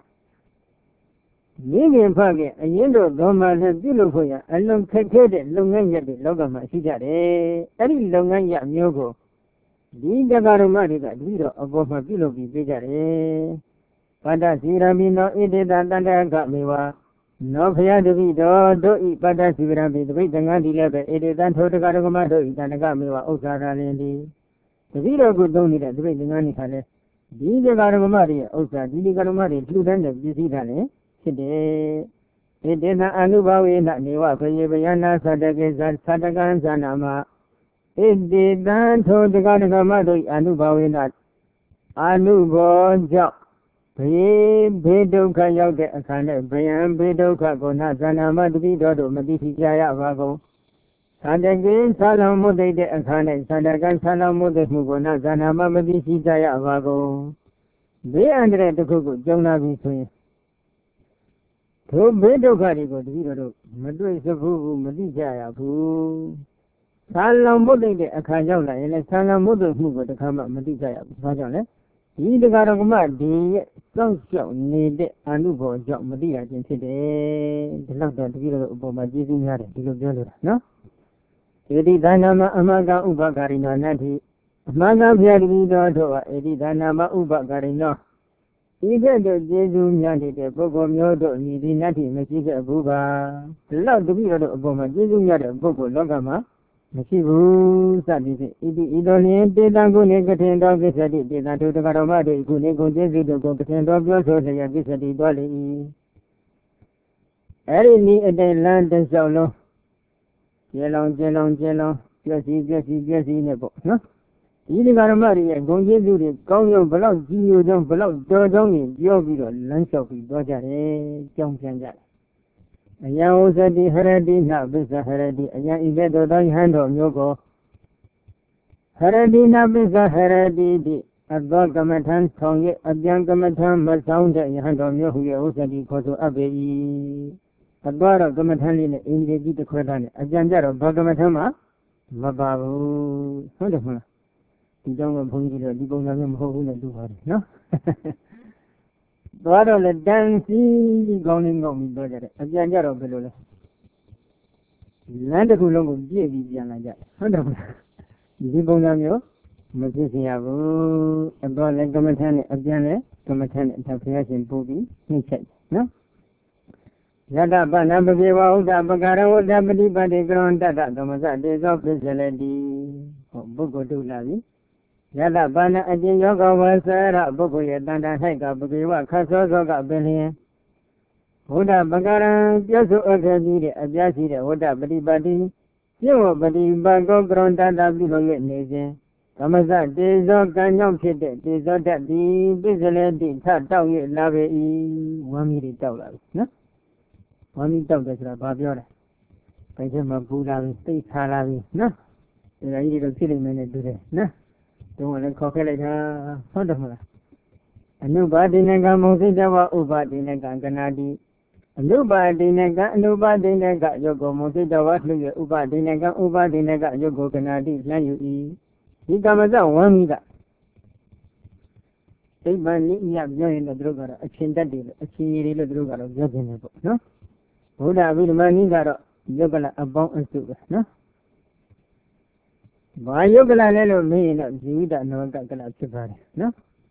Speaker 1: မိခင်ဖခင်အရင်တို့တော်မှလည်းပြုလုပ်ဖို့ရအလုံးခက်ခဲတဲ့လုပ်ငန်းရပ်တွေလောကမှာရှိကြတယ်အဲ့ဒီလုပ်ငန်းရပ်မျိုးကိုဒီတရားတော်မတွေကတတိတော်အပေါ်မှာပြုလုပ်ပြီးပေးကြတယ်ပတ္တစီရမိနောဣတိတတန္တကမေဝနောဖယားတပိတော်တို့ဤပတ္တစီရမိတပိတငါဒီလည်းပဲဣတိတံထိုတရားတော်မတို့ဤတန္တကမေဝဥစ္စာရလင်းဒီတတိတော်ကိုသုံးနေတဲ့တပိတငါနေခါလဲဒီတရားတော်မတွေရဲ့ဥစ္စာဒီတရားတော်မတွေလှူဒန်းတဲ့ပစ္စည်းတာလည်းဖြစ်တယ်ဣတိတံအနုဘဝေနနေဝဖယေပယနာသတ္တကေသသတ္တကံသနာမဣတိတံထိုတက္ကတက္ကမတို့အနုဘဝေနအနုဘောကြောင့်ဘေးဘေးဒုက္ခရောက်တဲ့အခါနဲ့ဗယံဘေးဒုက္ခကိုနာသနာမတတိတော်တို့မသိသိကြရပါကုန်သတ္တကေသလောင်မှုသိတဲ့အခါနဲ့သတ္တကံသလောင်မှုသိမှုကိုနာသနာမမသိသိကြရပါကုန်ဘေးအန္တရာယ်တစ်ခုကိုကြုံလာပြီဆိုရင်ထိုဘေးဒုက္ခတွေကိုတတိတော်တို့မတွေ့စဘူးမသိကြရဘူးဆာလောင်မှုသိတဲ့အခါရောက်လာရင်လည်းဆာလောင်မှုသိမှုကိုတစ်ခါမှမသိကြရဘူးဘာကြောင့်လဲဒီတရားတော်ကမှဒီရဲ့စောင့်ရှောက်နေတဲ့အနုဘောကြောင့်မသိရခြင်းဖြစ်တယ်ဒီလောက်တော့တတိတော်အပေါ်မှာကျေးဇူးများတယ်ဒီလိုပြောလို့တာနော်ဧတိဒါနမအမကဥပကာရိနောနတ္ထိအမကဖျာတိတော်တို့ကဧတိဒါနမဥပကာရိနောဒီကဲ့သို့ကျေးဇူးများတဲ့ပုဂ္ဂိုလ်မျိုးတို့ညီဒီနတ္ထိမရှိခဲ့ဘူးပါဒီလောက်တတိတော်အပေါ်မှာကျေးဇူးများတဲ့ပုဂ္ဂိုလ်လောကမှာမရှိဘူးစသည်ဖြင့်ဣတိဣတောလျင်တေတံကုနေကထင်တော်ကိစ္စတိတေတံထုတကတော်မတို့ကုနေကုန်ကျေးဇူးတို့ကိုကထင်တော်ပြောဆိုလျက်ကိစ္စတိတော်လေ၏အဲ့ဒီနည်းအတိုင်းလမ်းတစ်လျှောက်လုံးကျေလောင်ကျေလောင်ကျေလောင်ပြည့်စည်ပြည့်စည်ပြည့်စည်နေပေါ့နော်ဒီဒီကရမတွေရဲ့ဂုဏ်ကျေးဇူးတွေကောင်းရုံဘလောက်ကြီးညိုကြောင်းဘလောက်တော်ကြောင်းကြီးပြောပြီးတော့လမ်းလျှောက်ပြီးသွားကြတယ်ကြောင်းပြန်ကြတယ်အယံဥစ္စတိဟရတိနပိစ္ဆဟရတိအယံဤကဲ့သို့သောယဟန်တော်မျိုးကိုဟရတိနပိစ္ဆဟရတိတိအသောကမ္မထံဆောင်ရအပြန်ကမ္မထံမဆောင်တဲ့ယဟန်တော်မျိုးဟုရဲ့ဥစ္စတိခေါ်ဆိုအပ်ပေ၏အသောတော့ကမ္မထံလေးနဲ့အင်္ဂလိပ်ကြီးတစ်ခွဲထားနဲ့အပြန်ကြတော့ဘာကမ္မထံမှာမပါဘူးဟုတ်တယ်မလားဒီကြောင့်ကဘုန်းကြီးတို့ဒီပုံစံမျိုးမဟုတ်ဘူးနဲ့တူပါတယ်နော်သွားတော့လေတန်စီကောင်းလေးကောင်းပြီးတော့ကြတယ်အပြန်ကြတော့ဘယ်လိုလဲ lမ်းတစ်ခုလုံးကိုပြည့်ပြီးပြန်လာကြဟုတ်တယ်မလားဒီပုံစံမျိုးမဖြစ်စေရဘူးအတော်လည်းကမ္မထမ်းနဲ့အပြန်လည်းကမ္မထမ်းနဲ့အထဖျားရှင်ပို့ပြီးနှိမ့်ချက်နော်ယတပဏပပြေဝဥဒ္ဒပကာရဝတ္တပฏิပတ်တိကရွန်တတကမ္မစတေသောပစ္စလတိဟောပုဂ္ဂိုလ်တုလာပြီယတပဏအကျဉ်ယောဂဝဆရပုဂ္ဂိုလ်ရဲ့တန်တန်၌ကပကေဝခတ်သောသောကပင်လျင်ဝတ္တပကာရံပြည့်စုံအပ်ခဲ့ပြီးတဲ့အပြားရှိတဲ့ဝတ္တပฏิပတ်တိပြုဝပฏิပတ်ကောကရွန်တတပြုလို့၍နေခြင်းကမ္မစတေဇောကံကြောင့်ဖြစ်တဲ့တေဇောတတ်သည်ပစ္စလတိထတောက်၍လာပေ၏ဝမ်းမီတွေတောက်လာပြီနော်ဝမ်းမီတောက်တယ်ဆိုတာဘာပြောလဲဘယ်ချက်မှပူလာပြီသိခါလာပြီနော်ဒီကကြီးတွေတော့ဖြစ်နေမယ်နဲ့တူတယ်နော်တုံးကလည်းခေါ်ခဲ့လိုက်တာဟုတ်တယ်မလားအနုပါဒိနကမုံစိတဝဥပါဒိနကကနာတိအနုပါဒိနကအနုပါဒိနကယောဂမုံစိတဝလှည့်ရဥပါဒိနကဥပါဒိနကယောဂကနာတိလှမ်းယူ၏ဒီကမ္မစဝမ်းမီကသိပ္ပံနည်းညပြောရင်တော့သူတို့ကတော့အချင်းတတ်တယ်လို့အချင်းရည်လို့သူတို့ကတော့ပြောနေတယ်ပေါ့နော်ဘုရားဗိဓမာနည်းကတော့ယောဂလအပေါင်းအစုပဲနော်ဘာယောဂလလဲလို့မေးရင်တော့ဇီဝိတနဝကကလဖြစ်ပါတယ်နော်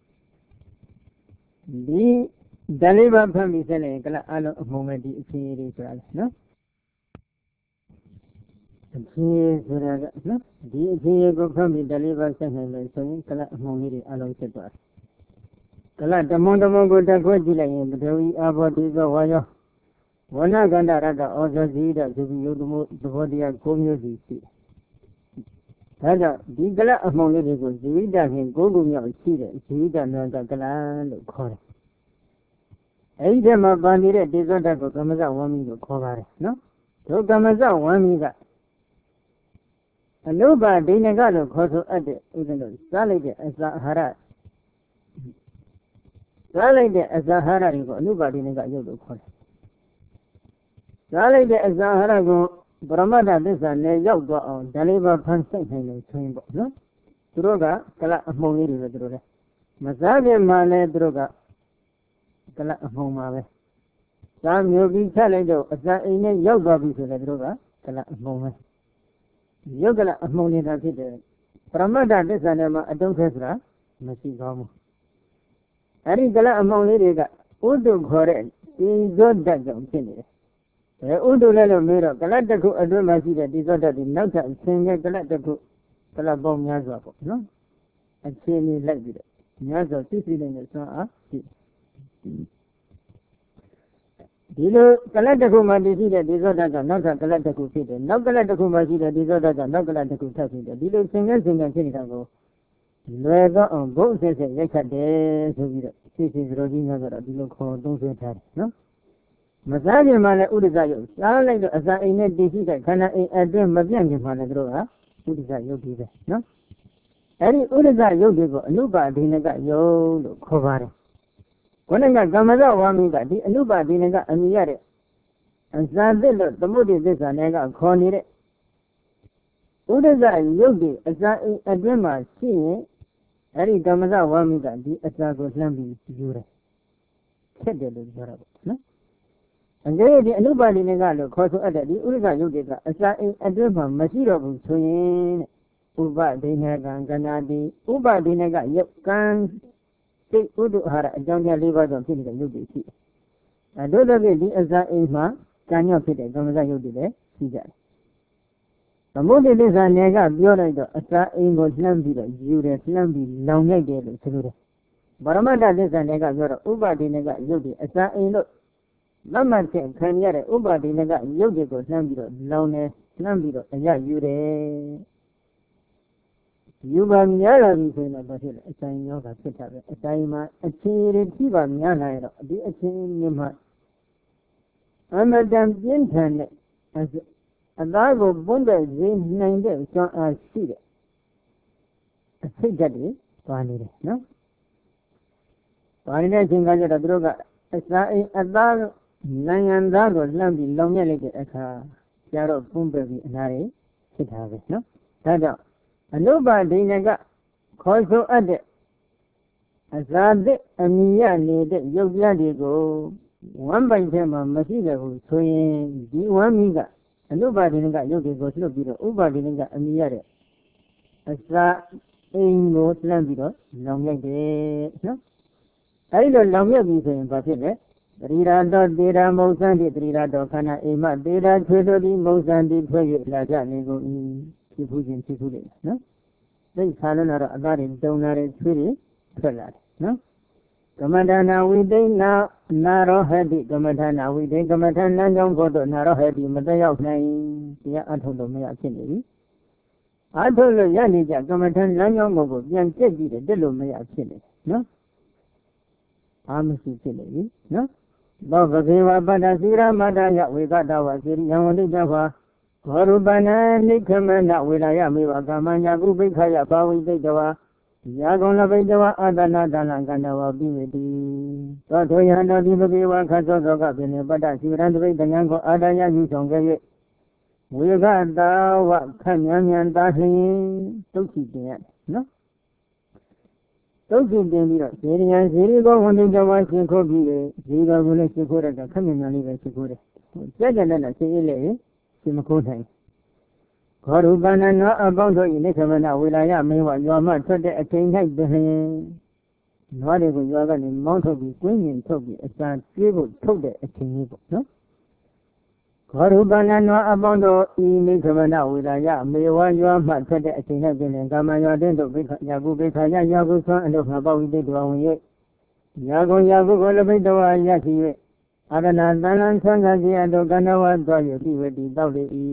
Speaker 1: ဒီဓာလေးပါဖတ်ပြီးဆက်နေကလအလုံးအမုံမဲ့ဒီအချင်းရည်ဆိုတာလေနော်အချင်းဆိုတာကနော်ဒီအချင်းရည်ကိုဖတ်ပြီးဓာလေးပါဆက်နိုင်လို့ဆိုရင်ကလအမုံလေးတွေအလုံးဖြစ်သွားတယ်ကလတမွန်တမွန်ကိုတက်ခွဲကြည့်လိုက်ရင်ပထဝီအာဘောတိသောဝါယောဝဏကန္တရတ္တဩဇဇိတသုပိယုတမသဘောတရား၉မျိုးစီရှိဒါကြောင့်ဒီကလအမုံလေးတွေကိုဇီဝိတခင်၉ခုမြောက်ရှိတဲ့ဇီဝိတနန္တကလလို့ခေါ်တယ်အဲဒီထဲမှာပါနေတဲ့တေဇောဓာတ်ကိုကမ္မဇဝမ်းမီလို့ခေါ်ပါတယ်နော်ဒုကမ္မဇဝမ်းမီကအနုပါဒိဏကလို့ခေါ်ဆိုအပ်တဲ့ဥဒ္ဒလို့စားလိုက်တဲ့အစာအာဟာရစားလိုက်တဲ့အစာအာဟာရတွေကိုအနုပါဒိဏကရုပ်လို့ခေါ်တယ်စားလိုက်တဲ့အစာအာဟာရကိုပရမတ္ထသစ္စာနဲ့ရောက်သွားအောင်ဒါလေးပါဖန်ဆိုင်နိုင်လို့ဆိုရင်ပေါ့နော်သူတို့ကကလအမှုံလေးတွေပဲသူတို့လည်းမစားခင်မှလည်းသူတို့ကကလအမှုံပါပဲစားမျိုးပြီးချက်လိုက်တော့အစာအိမ်နဲ့ရောက်သွားပြီဆိုလည်းသူတို့ကကလအမှုံပဲရုပ်ကလအမှုံနေတာဖြစ်တယ်ပရမတ္ထသစ္စာနဲ့မှအတုံးခဲဆိုတာမရှိကောင်းဘူးအဲ့ဒီကလအမှုံလေးတွေကဥဒ္ဓခေါ်တဲ့ဒီဇောတတ်ကြောင့်ဖြစ်နေတယ်ဥဒ္ဓလည်းလို့မေးတော့ကလတ်တစ်ခုအတွင်းမှာရှိတဲ့ဒီဇောတတ်ဒီနောက်ထပ်ဆင်ရဲ့ကလတ်တစ်ခုကလတ်ပေါင်းများစွာပေါ့နော်အခြေအနေလိုက်ပြီးတော့များစွာသိသိနိုင်တဲ့ဆွမ်းအားရှိဒီလိုကလတ်တစ်ခုမှာတည်ရှိတဲ့ဒီဇောတတ်ကနောက်ထပ်ကလတ်တစ်ခုဖြစ်တယ်နောက်ကလတ်တစ်ခုမှာရှိတဲ့ဒီဇောတတ်ကနောက်ကလတ်တစ်ခုထပ်ဖြစ်တယ်ဒီလိုဆင်ရဲ့ဆင်ရဲ့ဖြစ်နေတာကိုလွယ်တော့အောင်ဘုံဆက်ဆက်ရိုက်ခတ်တယ်ဆိုပြီးတော့သိသိစရောကြီးများကတော့ဒီလိုခေါ်သုံးဆွဲထားတယ်နော်မစားခင်မှလည်းဥဒ္ဒဇယုတ်စားလိုက်တော့အစာအိမ်နဲ့တည်ရှိတဲ့ခန္ဓာအိမ်အတွင်းမပြန့်ခင်မှလည်းတို့ကဥဒ္ဒဇယုတ်ကြီးပဲနော်အဲ့ဒီဥဒ္ဒဇယုတ်တွေကိုအနုပါဒိနကယုတ်လို့ခေါ်ပါတယ်ခုနကကမ္မဇဝါမိကဒီအနုပါဒိနကအမိရတဲ့အစာသစ်လို့သမုဒ္ဒိသစ္စာနဲ့ကခေါ်နေတဲ့ဥဒ္ဒဇယုတ်တွေအစာအိမ်အတွင်းမှာရှိရင်အဲ့ဒီကမ္မဇဝါမိကဒီအစာကိုလှမ်းပြီးယူတယ်ဖြစ်တယ်လို့ပြောတာပေါ့နော်အကျိုးဒီအနုပါဒိနကလို့ခေါ်ဆိုအပ်တဲ့ဒီဥဒ္ဒဇယုတ်တွေကအစာအိမ်အတွင်းမှာမရှိတော့ဘူးဆိုရင်ဥပဒိနကံကနာတိဥပဒိနကယုတ်ကံစိတ်ဥဒ္ဒအာဟာရအကြောင်းတရား၄ပါးကြောင့်ဖြစ်နေတဲ့ယုတ်တွေရှိတယ်။အဲတို့တဲ့ဒီအစာအိမ်မှာကံကြောင့်ဖြစ်တဲ့ကမ္မဇယုတ်တွေလည်းရှိကြတယ်။သမုဒ္ဒိသစ္စာနယ်ကပြောလိုက်တော့အစာအိမ်ကိုလှမ်းပြီးတော့ယူတယ်လှမ်းပြီးလောင်ရိုက်တယ်လို့ဆိုလိုတယ်။ဗရမတ္တသစ္စာနယ်ကပြောတော့ဥပဒိနကယုတ်တွေအစာအိမ်လို့မမတ်တဲ့ခံရတဲ့ဥပါဒိနကရုပ်တွေကိုလှမ်းပြီးတော့လောင်နေလှမ်းပြီးတော့အရယူတယ်ယူပါများလာပြီဆိုရင်တော့ဖြစ်တယ်အဆိုင်ရောကဖြစ်တာပဲအဆိုင်မှာအခြေရတိပါများလာရတော့ဒီအခြေအနေမှာအမတန်ပြင်းထန်တဲ့အသားကိုပွင့်တဲ့ဈေးနိုင်တဲ့စွမ်းအားရှိတဲ့အစိတ်ဓာတ်တွေပါနေတယ်နော်ပါနေတဲ့အချိန်ကကျတော့သူတို့ကအစာအိမ်အသားနိုင်ငံသားကိုလှမ်းပြီးလောင်မြက်လိုက်တဲ့အခါကျတော့ပွင့်ပဲပြီးအနာတွေဖြစ်တာပဲနော်ဒါကြောင့်အနုပါဒိဏကခေါ်ဆိုအပ်တဲ့အစာသစ်အမိရနေတဲ့ရုပ်ပြားတွေကိုဝမ်းပိုင်ထဲမှာမရှိတယ်ဘူးဆိုရင်ဒီဝမ်းမိကအနုပါဒိနကရုပ်တွေကိုလွတ်ပြီးတော့ဥပါဒိနကအမြင်ရတဲ့အစာအိမ်ကိုလှမ်းပြီးတော့လောင်ရိုက်တယ်နော်အဲဒီလိုလောင်ရိုက်ပြီးဆိုရင်ဘာဖြစ်လဲသတိရာတော်သေရာမௌစံတိသတိရာတော်ခန္ဓာအိမ်မသေရာချွေတို့ဒီမௌစံတိထွက်၍လာကြနေကုန်၏ဖြစ်ဘူးခြင်းဖြစ်ဘူးလေနော်သိခါလုံးတော့အသားတွေတုံလာတယ်ချွေးတွေထွက်လာတယ်နော်ကမ္မဋ္ဌာနာဝိသိနာနာရောဟတိကမ္မဋ္ဌာနာဝိသိကမ္မဋ္ဌာနာကြောင့်ကိုတော့နာရောဟတိမတတ်ရောက်နိုင်တရားအထုတ်လို့မရဖြစ်နေပြီအထုတ်လို့ရနေကြကမ္မဋ္ဌာနာကြောင့်ကိုပြန်ပြက်ကြည့်တယ်တက်လို့မရဖြစ်နေနော်အာမရှိဖြစ်နေပြီနော်သောဗကေဝပတ္တသီရမတ္တယဝေကတဝစေရိယံဝတိတဝါဘောရူပနာနိခမနဝေလာယမေဝကာမညာကုပိခယဘာဝိတိတဝါယာကုံလပိတဝါအာသနာတလံကန္တဝပိဝတိသောထိုယံတော်ဒီဗကေဝခသောသောကပိနေပတ္တသီရံတပိတဉ္ဇကိုအာတယယူဆောင်ခဲ့၍ဝေကတဝခတ်မြန်မြန်သာလျင်တုတ်ချတင်ရတယ်နော်တုတ်ချတင်ပြီးတော့ဇေရိယံဇေရိကောဝန္တိတဝါရှင်ခိုးပြီးလေဇေတော်ကိုလည်းရှင်ခိုးရတာခက်မြန်မြန်လေးပဲရှင်ခိုးတယ်ကြက်ကြက်နဲ့နဲ့ရှင်အေးလေရှင်မခိုးနိုင်ခောရူပနာနောအပေါင်းတို့၏နိခမနဝေလာယမေဝရွာမှထွက်တဲ့အချိန်၌တည်းနွားတွေကိုရွာကနေမောင်းထုတ်ပြီးကွင်းရင်ထုတ်ပြီးအစာကျွေးဖို့ထုတ်တဲ့အချိန်လေးပေါ့နော်ခောရူပနာနောအပေါင်းတို့ဤနိခမနဝေလာယမေဝရွာမှထွက်တဲ့အချိန်၌တည်းကာမရွာတဲ့တို့ဘိခယာကုဘိခယယာကုဆွမ်းအလို့မှာပေါ့ဝိတိတော်ဝင်၍ယာကုယာကုကိုလပိတဝါရရှိ၍အာရဏသန္လံဆံဃတိအတောကဏဝတ်သွား၍ဒီဝတိတောက်လေ၏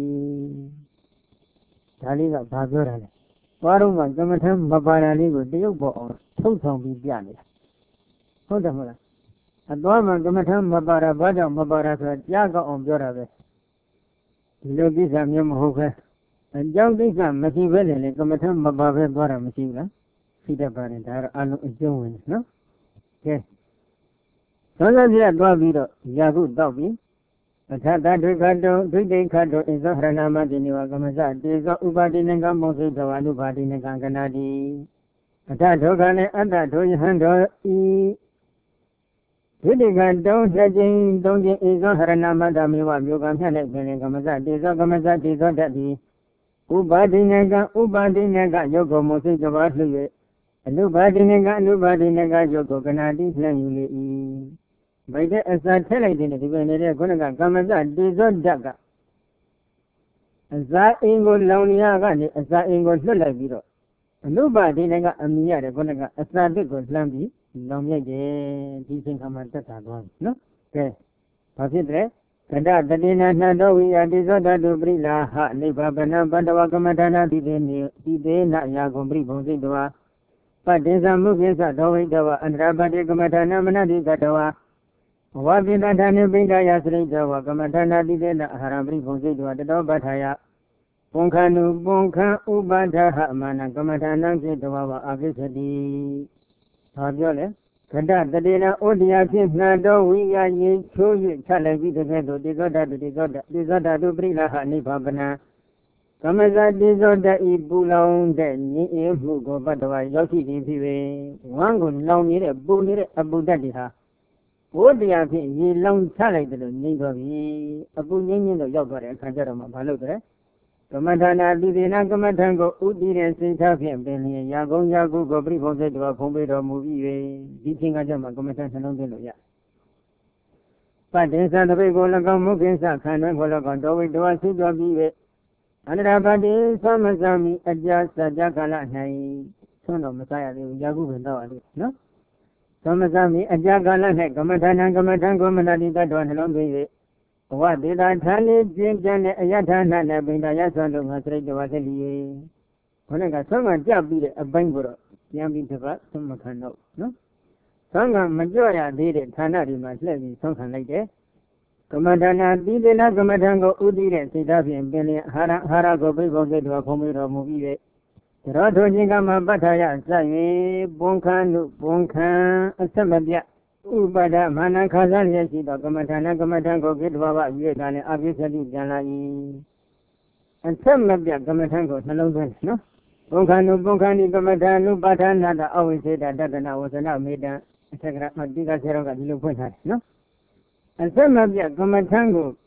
Speaker 1: ဒါလေးကဘာပြောတာလဲသွားတော့မှကမ္မထမပါတာလေးကိုတရုပ်ပေါ်အောင်ထုတ်ဆောင်ပြီးပြနေတာဟုတ်တယ်မဟုတ်လားအသွားမှကမ္မထမပါတာဘာကြောင့်မပါတာဆိုတာကြားကောက်အောင်ပြောတာပဲဒီလိုကိစ္စမျိုးမဟုတ်ပဲအကြောင်းကိစ္စမရှိဘဲနဲ့လေကမ္မထမပါပဲသွားတာမရှိဘူးလားရှိတတ်ပါတယ်ဒါကတော့အလုံးအကျုံးဝင်နော်ကဲသောသောပြတ်သွားပြီးတော့ယာကုတောက်ပြီးအထတဒုက္ခတောဒုတိခတောဣဇဟရဏမတိနိဝကမဇတေဇဥပါတိနကမောစိတဝအနုပါတိနကကနာတိအထဒုက္ခနဲ့အတ္တဒုယဟံတော်ဤဒုတိကတောနှစ်ကြိမ်သုံးကြိမ်ဣဇဟရဏမတမေဝမြို့ကမြတ်နဲ့ပြင်ကမဇတေဇကမဇတေဇတတ်သည်ဥပါတိနကဥပါတိနကယောဂမောစိတဝလှ၍အနုပါတိနကအနုပါတိနကယောဂကနာတိလှမ်းယူလေ၏ဘိတဲ့အစာထည့်လိုက်တဲ့ဒီပဲနေတဲ့ခုနကကမ္မဇတေဇောဓာတ်ကအစာအင်ကိုလောင်နေရကနေအစာအင်ကိုလွတ်လိုက်ပြီးတော့အနုပါဒိနေကအမြင်ရတယ်ခုနကအစာတစ်ကိုလှမ်းပြီးလောင်မြိုက်တယ်ဒီချိန်ခါမှာတက်တာသွားပြီနော်ကဲဘာဖြစ်တယ်ကတတတိနာနှတော်ဝိယတေဇောဓာတုပရိလာဟနိဗ္ဗာနဘန္တဝကမ္မဌာနာတိတေနိတိတေနယာဂုံပရိဘုံစိတဝပတ္တေသမုခိသဒောဝိတဝအန္တရာပတိကမ္မဌာနာမနတိကတဝဝါပိတဌာနိပိဋယစရိတဝကမ္မဌာနာတိတေနအဟရံပရိဘုံစိတဝတတောပဋ္ဌာယပုန်ခနုပုန်ခံဥပါဒဟအမနာကမ္မဌာနံစိတဝဝအာကိသတိဘာပြောလဲခတတတိနာဩဒိယဖြင့်နှံတော်ဝိယရေချိုး၍ချလိုက်ပြီးတကယ်သို့တေဇောဓာတုတေဇောဓာတေဇောဓာတုပရိလာဟနိဗ္ဗာနကမ္မဇတေဇောဓာဤပူလောင်တဲ့ငြိအေးမှုကိုပတ္တဝါရောက်ရှိခြင်းဖြစ်၍ဝမ်းကိုလောင်နေတဲ့ပူနေတဲ့အပူဓာတ်တွေဟာဘုရားဖြင့်ရေလောင်ချလိုက်တယ်လို့ငြိမ့်သွားပြီအပူငြိမ့်ငြိမ့်တော့ရောက်သွားတဲ့အခါကျတော့မှဘာလုပ်တယ်ကမ္မဌာနာတိသေနကမ္မထံကိုဥတည်တဲ့စိတ်ထားဖြင့်ပင်လျင်ရာကုံရာကုကိုပြိဖို့စိတ်တော်ဖုံးပေးတော်မူပြီး၍ဒီချိန်ကကြမှာကမ္မထံနှလုံးသွင်းလို့ရပတ္တေသတပိကို၎င်းမုခိသခန္ဓာကို၎င်းတော်ဝိတော်ရှိတော်ပြီး၍အန္တရာပတိသမဇာမိအပြာစကြကာလ၌ဆွမ်းတော်မစားရသေးဘူးရာကုပင်တော့ရသေးနော်သမဇာမိအကြာကာလ၌ကမ္မဌာနကမ္မထံကိုမနာတိတ္တဝနှလုံးသွင်း၍ဘဝတေတာဌာနေပြင်းပြနဲ့အယထာဏနဲ့ပိဋကရဆွမ်းလို့ငါစရိတ်တော်ဆက်လီခொနဲ့ကဆွမ်းကကြပြီးတဲ့အပိုင်းကိုတော့ပြန်ပြီးတစ်ပတ်သုံးမခံတော့နော်ဆွမ်းကမကြော့ရသေးတဲ့ဌာနတွေမှာလှည့်ပြီးဆွမ်းခံလိုက်တယ်ကမ္မဌာနတိသေနကမ္မထံကိုဥတည်တဲ့စိတ်ဓာတ်ဖြင့်ပင်လျင်အာဟာရအာဟာရကိုပြိပုံစိတ်တော်ဖုံးပြီးတော်မူပြီး၍သောထိုခြင်းကမှပဋ္ဌာယစ၍ပွန်ခန္နုပွန်ခံအဆက်မပြဥပါဒမာနခါစားလျက်ရှိသောကမ္မဌာနကမ္မထံကိုကိတ္တဝဘရွေးတာနဲ့အပိသတိပြန်လာ၏အဆက်မပြကမ္မထံကိုနှလုံးသွင်းနော်ပွန်ခန္နုပွန်ခန္ဒီကမ္မထံနုပါဌာနာတအဝိစေတတတနာဝဇနမေတ္တအထက်ကရအတိကဆေရောကဒီလိုဖွင့်ထားတယ်နော်အဆက်မပြကမ္မထံကို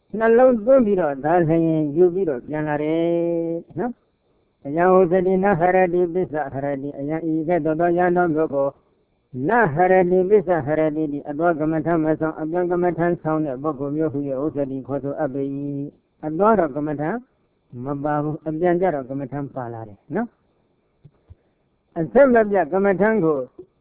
Speaker 1: နှလုံးသွင်းပြီးတော့ဒါဆိုရင်ယူပြီးတော့ပြန်လာတယ်နော်အယံဥသတိနဟရတိပစ္စဟရတိအယံဤကဲ့သို့သောယံတော်မျိုးကိုနဟရတိပစ္စဟရတိဒီအတော်ကမ္မထမဆောင်အပြန်ကမ္မထဆောင်တဲ့ပုဂ္ဂိုလ်မျိုးဟုရဲ့ဥသတိခေါ်ဆိုအပ်ပေ၏အတော်တော့ကမ္မထမပါဘူးအပြန်ကြတော့ကမ္မထပါလာတယ်နော်အဆက်မပြကမ္မထကို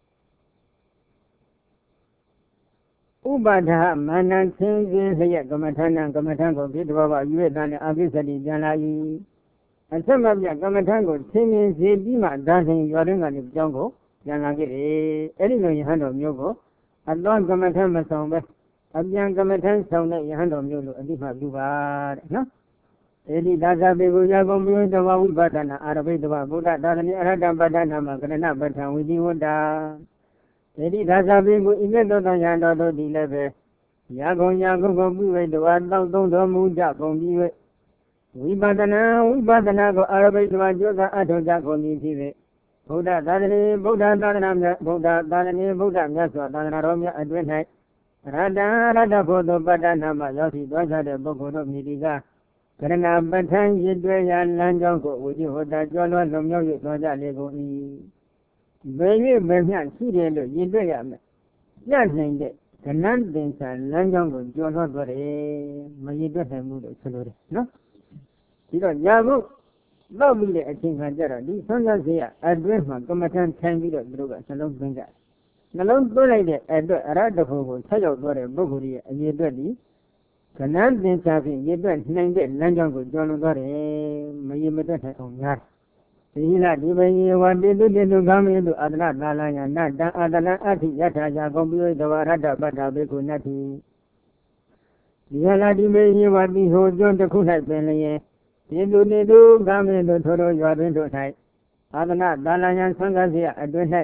Speaker 1: ဥပါဒမာနချင်းချင်းလျက်ကမ္မထနံကမ္မထကိုဖြစ်တော်ပါရွေ့တန်တဲ့အပိစတိပြန်လာ၏အဆက်မပြကမ္မထကိုချင်းချင်းစီပြီးမှဒါစဉ်ရွာတွင်းကနေကြောင်းကိုပြန်လာခဲ့တယ်အဲ့ဒီလိုယဟန်တော်မျိုးကိုအတော်ကမ္မထမဆောင်ပဲအပြန်ကမ္မထဆောင်တဲ့ယဟန်တော်မျိုးလို့အတိမှပြုပါတဲ့နော်အဲ့ဒီဒါသပေကိုရာကုန်ပြုတဝဝိပဿနာအာရဘိတဝဗုဒ္ဓသာသနိအရဟတပဋ္ဌာနာမှာကရဏပဋ္ဌာန်ဝိဇိဝတ္တာဒီဒီဒါသပေကိုဣမေတောတယံတော်တို့ဒီလည်းပဲရာကုန်ရာကုန်ကိုပြုဝိတဝတောက်သုံးတော်မူကြကုန်ပြီးဝိပဿနာဝိပဿနာကိုအာရဘိတဝကျိုးသာအထောက်ကြကုန်ပြီးဖြစ်ပေဗုဒ္ဓသာသနိဗုဒ္ဓသာသနာမြတ်ဗုဒ္ဓသာသနိဗုဒ္ဓမြတ်စွာသာသနာတော်မြတ်အတွင်း၌ရတ္တရတ္တဖို့သောပဋ္ဌာနာမှာရောက်ရှိသွားကြတဲ့ပုဂ္ဂိုလ်တို့မြည်ဒီကကရဏပဋ္ဌာန်းရည်တွဲရာလမ်းကြောင်းကိုဝိဇိဝတ္တကျော်လွှတ်လွန်မြောက်၍သွားကြလေကုန်၏ဘယ်၍ဘယ်မျှရှိတယ်လို့ရည်တွဲရမယ်ပြနိုင်တဲ့ကဏ္ဍသင်္ဆာလမ်းကြောင်းကိုကျော်လွှတ်သွားတယ်မရည်တွဲနိုင်ဘူးလို့ဆိုလိုတယ်နော်ဒီတော့ညာဘုတော့ပြီးတဲ့အချိန်ခါကျတော့ဒီဆွမ်းစားစေရအတွင်းမှာကမ္မထန်ထိုင်ပြီးတော့သူတို့ကနှလုံးသွင်းကြတယ်နှလုံးသွင်းလိုက်တဲ့အတွက်အရဟတဖို့ကိုဆက်ရောက်သွားတဲ့ပုဂ္ဂိုလ်ရဲ့အရေးအတွက်ဒီကဏ္ဍသင်္ချာဖြင့်ရည်တွက်နိုင်တဲ့လမ်းကြောင်းကိုကျော်လွန်သွားတယ်မရည်မတွက်နိုင်အောင်များတယ်ဒီလားဒီပင်ယေဝတိတုတိတုကာမေတုအာတနာသာလယနာတံအာတလံအထိယထာယာကုန်ပိယတဝရတ္တပတ္ထဘေကုဏတ္တိဒီလားဒီပင်ယေဝတိဟိုကျွန်းတစ်ခု၌ပင်လျင်ဒီတုတိတုကာမေတုထိုထိုရွာတွင်တို့၌အာတနာသာလယံဆံဃစီယအတွင်း၌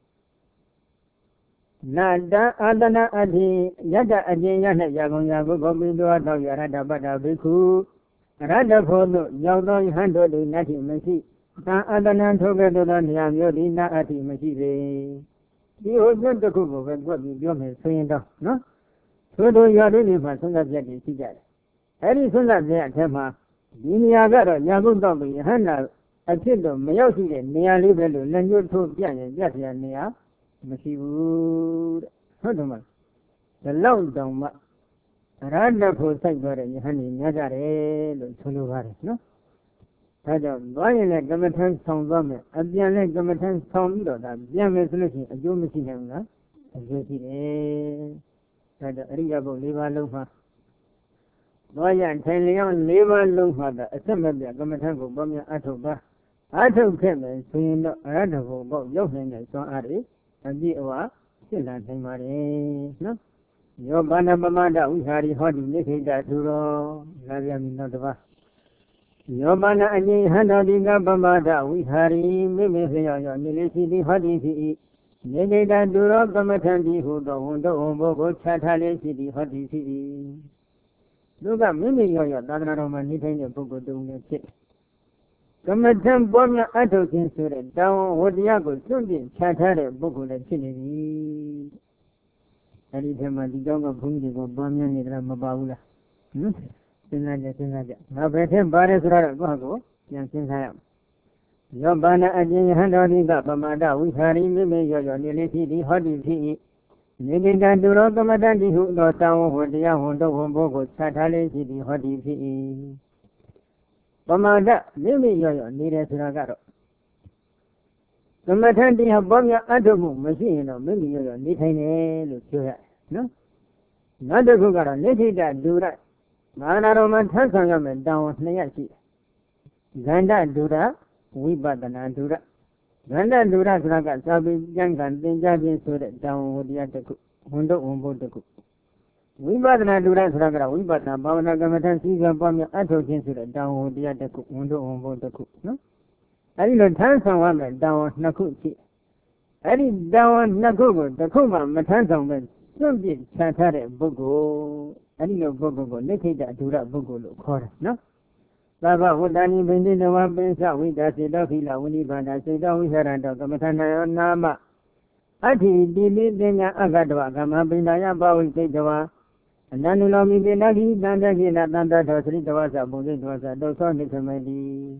Speaker 1: နာတံအာတနာအထိယတ္တအကျဉ်းရ၌ယာကုန်ယာကုဂောပိတောတောယရတ္တပတ္ထဘေခုရတ္တဖို့သို့ရောက်သောယဟန်တို့သည်နတ္တိမရှိတံအာတနာထိုကဲ့သို့သောနေရာမျိုးသည်နာအထိမရှိပေဒီဟိုကျွတ်တစ်ခုကိုပဲကြွပြီးပြောမယ်ဆိုရင်တော့နော်ထိုတို့ရွာတွင်ဒီမှာဆွမ်းစားပြတ်တွေရှိကြတယ်အဲ့ဒီဆွမ်းစားပြတ်အထက်မှာဒီနေရာကတော့ယာကုတော့ပြီးယဟန်နာအဖြစ်တော့မရောက်ရှိတဲ့နေရာလေးပဲလို့လက်ညှိုးထိုးပြရင်ပြတ်ပြနေရာမရှိဘူးတဲ့ဟုတ်တယ်မလားဒီလောက်တောင်မှရတ္တဖို့စိုက်သွားတဲ့ယဟန်ကြီးများကြတယ်လို့ဆိုလိုပါတယ်နော်ဒါကြောင့်သွားရင်လည်းကမ္မထမ်းဆောင်သွားမယ်အပြန်လည်းကမ္မထမ်းဆောင်ပြီးတော့ဒါပြန်မယ်ဆိုလို့ရှိရင်အကျိုးမရှိနိုင်ဘူးလားအကျိုးရှိတယ်ဒါကြောင့်အရိယဘုတ်၄ပါးလုံးမှာသွားရထိုင်လျောင်း၄ပါးလုံးမှာအဆက်မပြကမ္မထမ်းကိုပေါများအထုတ်ပါအထုတ်ခဲ့မယ်ဆိုရင်တော့အရဟတဘုံပေါ့ရောက်နိုင်တဲ့စွမ်းအားတွေအပြည့်အဝဖြစ်လာနိုင်ပါတယ်နော်ယောဘာနပမဒဝိဟာရီဟောဒီနိခိတသူရောလာပြန်ပြီနောက်တစ်ပါးယောဘာနအငြိဟန္တာဒီကပမဒဝိဟာရီမိမိစရောက်ရောက်နေလေးရှိသည်ဟောဒီဖြစ်၏နိခိတသူရောကမ္မထံဒီဟုသောဝန်တော်ဝန်ဘုကိုခြားထားလေးရှိသည်ဟောဒီဖြစ်၏သူကမိမိရောက်ရောက်သာသနာတော်မှာနေထိုင်တဲ့ပုဂ္ဂိုလ်တုံးလည်းဖြစ်ကမ္မထံပွားများအထုတ်ခြင်းဆိုတဲ့တောင်းဝတရားကိုစွန့်ပြစ်ချထားတဲ့ပုဂ္ဂိုလ်လည်းဖြစ်နေပြီအဲဒီထဲမှာဒီကြောင့်ကဘုန်းကြီးတွေကပွားများနေတာမပါဘူးလားဟင်စဉ်းစားကြစဉ်းစားကြငါဘယ်ထဲပါတယ်ဆိုတော့ကိုယ့်ကိုပြန်စဉ်းစားရမယ်ယောဘာနာအကျဉ်းယဟန်တော်ဒီကပမာဒဝိဟာရီမိမိရောရောနေလေးဖြစ်သည်ဟောဒီဖြစ်၏နေတိတသူရောကမ္မတန်ဒီဟုသောတောင်းဝတရားဝန်တော်ဝန်ဘုကိုခြားထားလေးဖြစ်သည်ဟောဒီဖြစ်၏ပမာဒမိမိရောရောနေတယ်ဆိုတာကတော့ကမ္မထန်တရားပေါ်များအထုမှုမရှိရင်တော့မိမိရောရောနေထိုင်တယ်လို့ပြောရတယ်နော်နောက်တစ်ခုကတော့နိဋ္ဌိတဒုရမာနတော်မှာထပ်ဆောင်ရမယ်တောင်းနှစ်ရပ်ရှိတယ်ဂန္ဓဒုရဝိပဿနာဒုရဂန္ဓဒုရဆိုတာကသာပိကျမ်းကံသင်ကြားခြင်းဆိုတဲ့တောင်းဝတရားတစ်ခုဝန်တော့ဝန်ဖို့တစ်ခုဝိပဿနာဒုရဆိုတာကဝိပဿနာဘာဝနာကမ္မထန်စည်းကံပေါ်များအထုခြင်းဆိုတဲ့တောင်းဝတရားတစ်ခုဝန်တော့ဝန်ဖို့တစ်ခုနော်အဲဒီလိုထမ်းဆောင်ရမယ်တောင်းနှစ်ခုရှိအဲ့ဒီတောင်းနှစ်ခုကိုတစ်ခုမှမထမ်းဆောင်ပဲစွန့်ပစ်ချထားတဲ့ပုဂ္ဂိုလ်အဲ့ဒီလိုပုဂ္ဂိုလ်ကိုနိဋ္ဌိတအဒုရပုဂ္ဂိုလ်လို့ခေါ်တယ်နော်သဗ္ဗဝတ္တနိဘိန္တိတဝပိသဝိဒါစေတောခိလဝိနိဗ္ဗာန်စေတောဝိဟရတောကမ္မထနာယောနာမအဋ္ဌိတိပိသင်္ညာအဂတဝကမ္မပိန္ဒယပဝိသိတဝအနန္တုလောမိပိနခိတန္တကိနတန္တထောသရိတဝါစာဘုံစိတ်တဝါစာတောသောနိခမတိ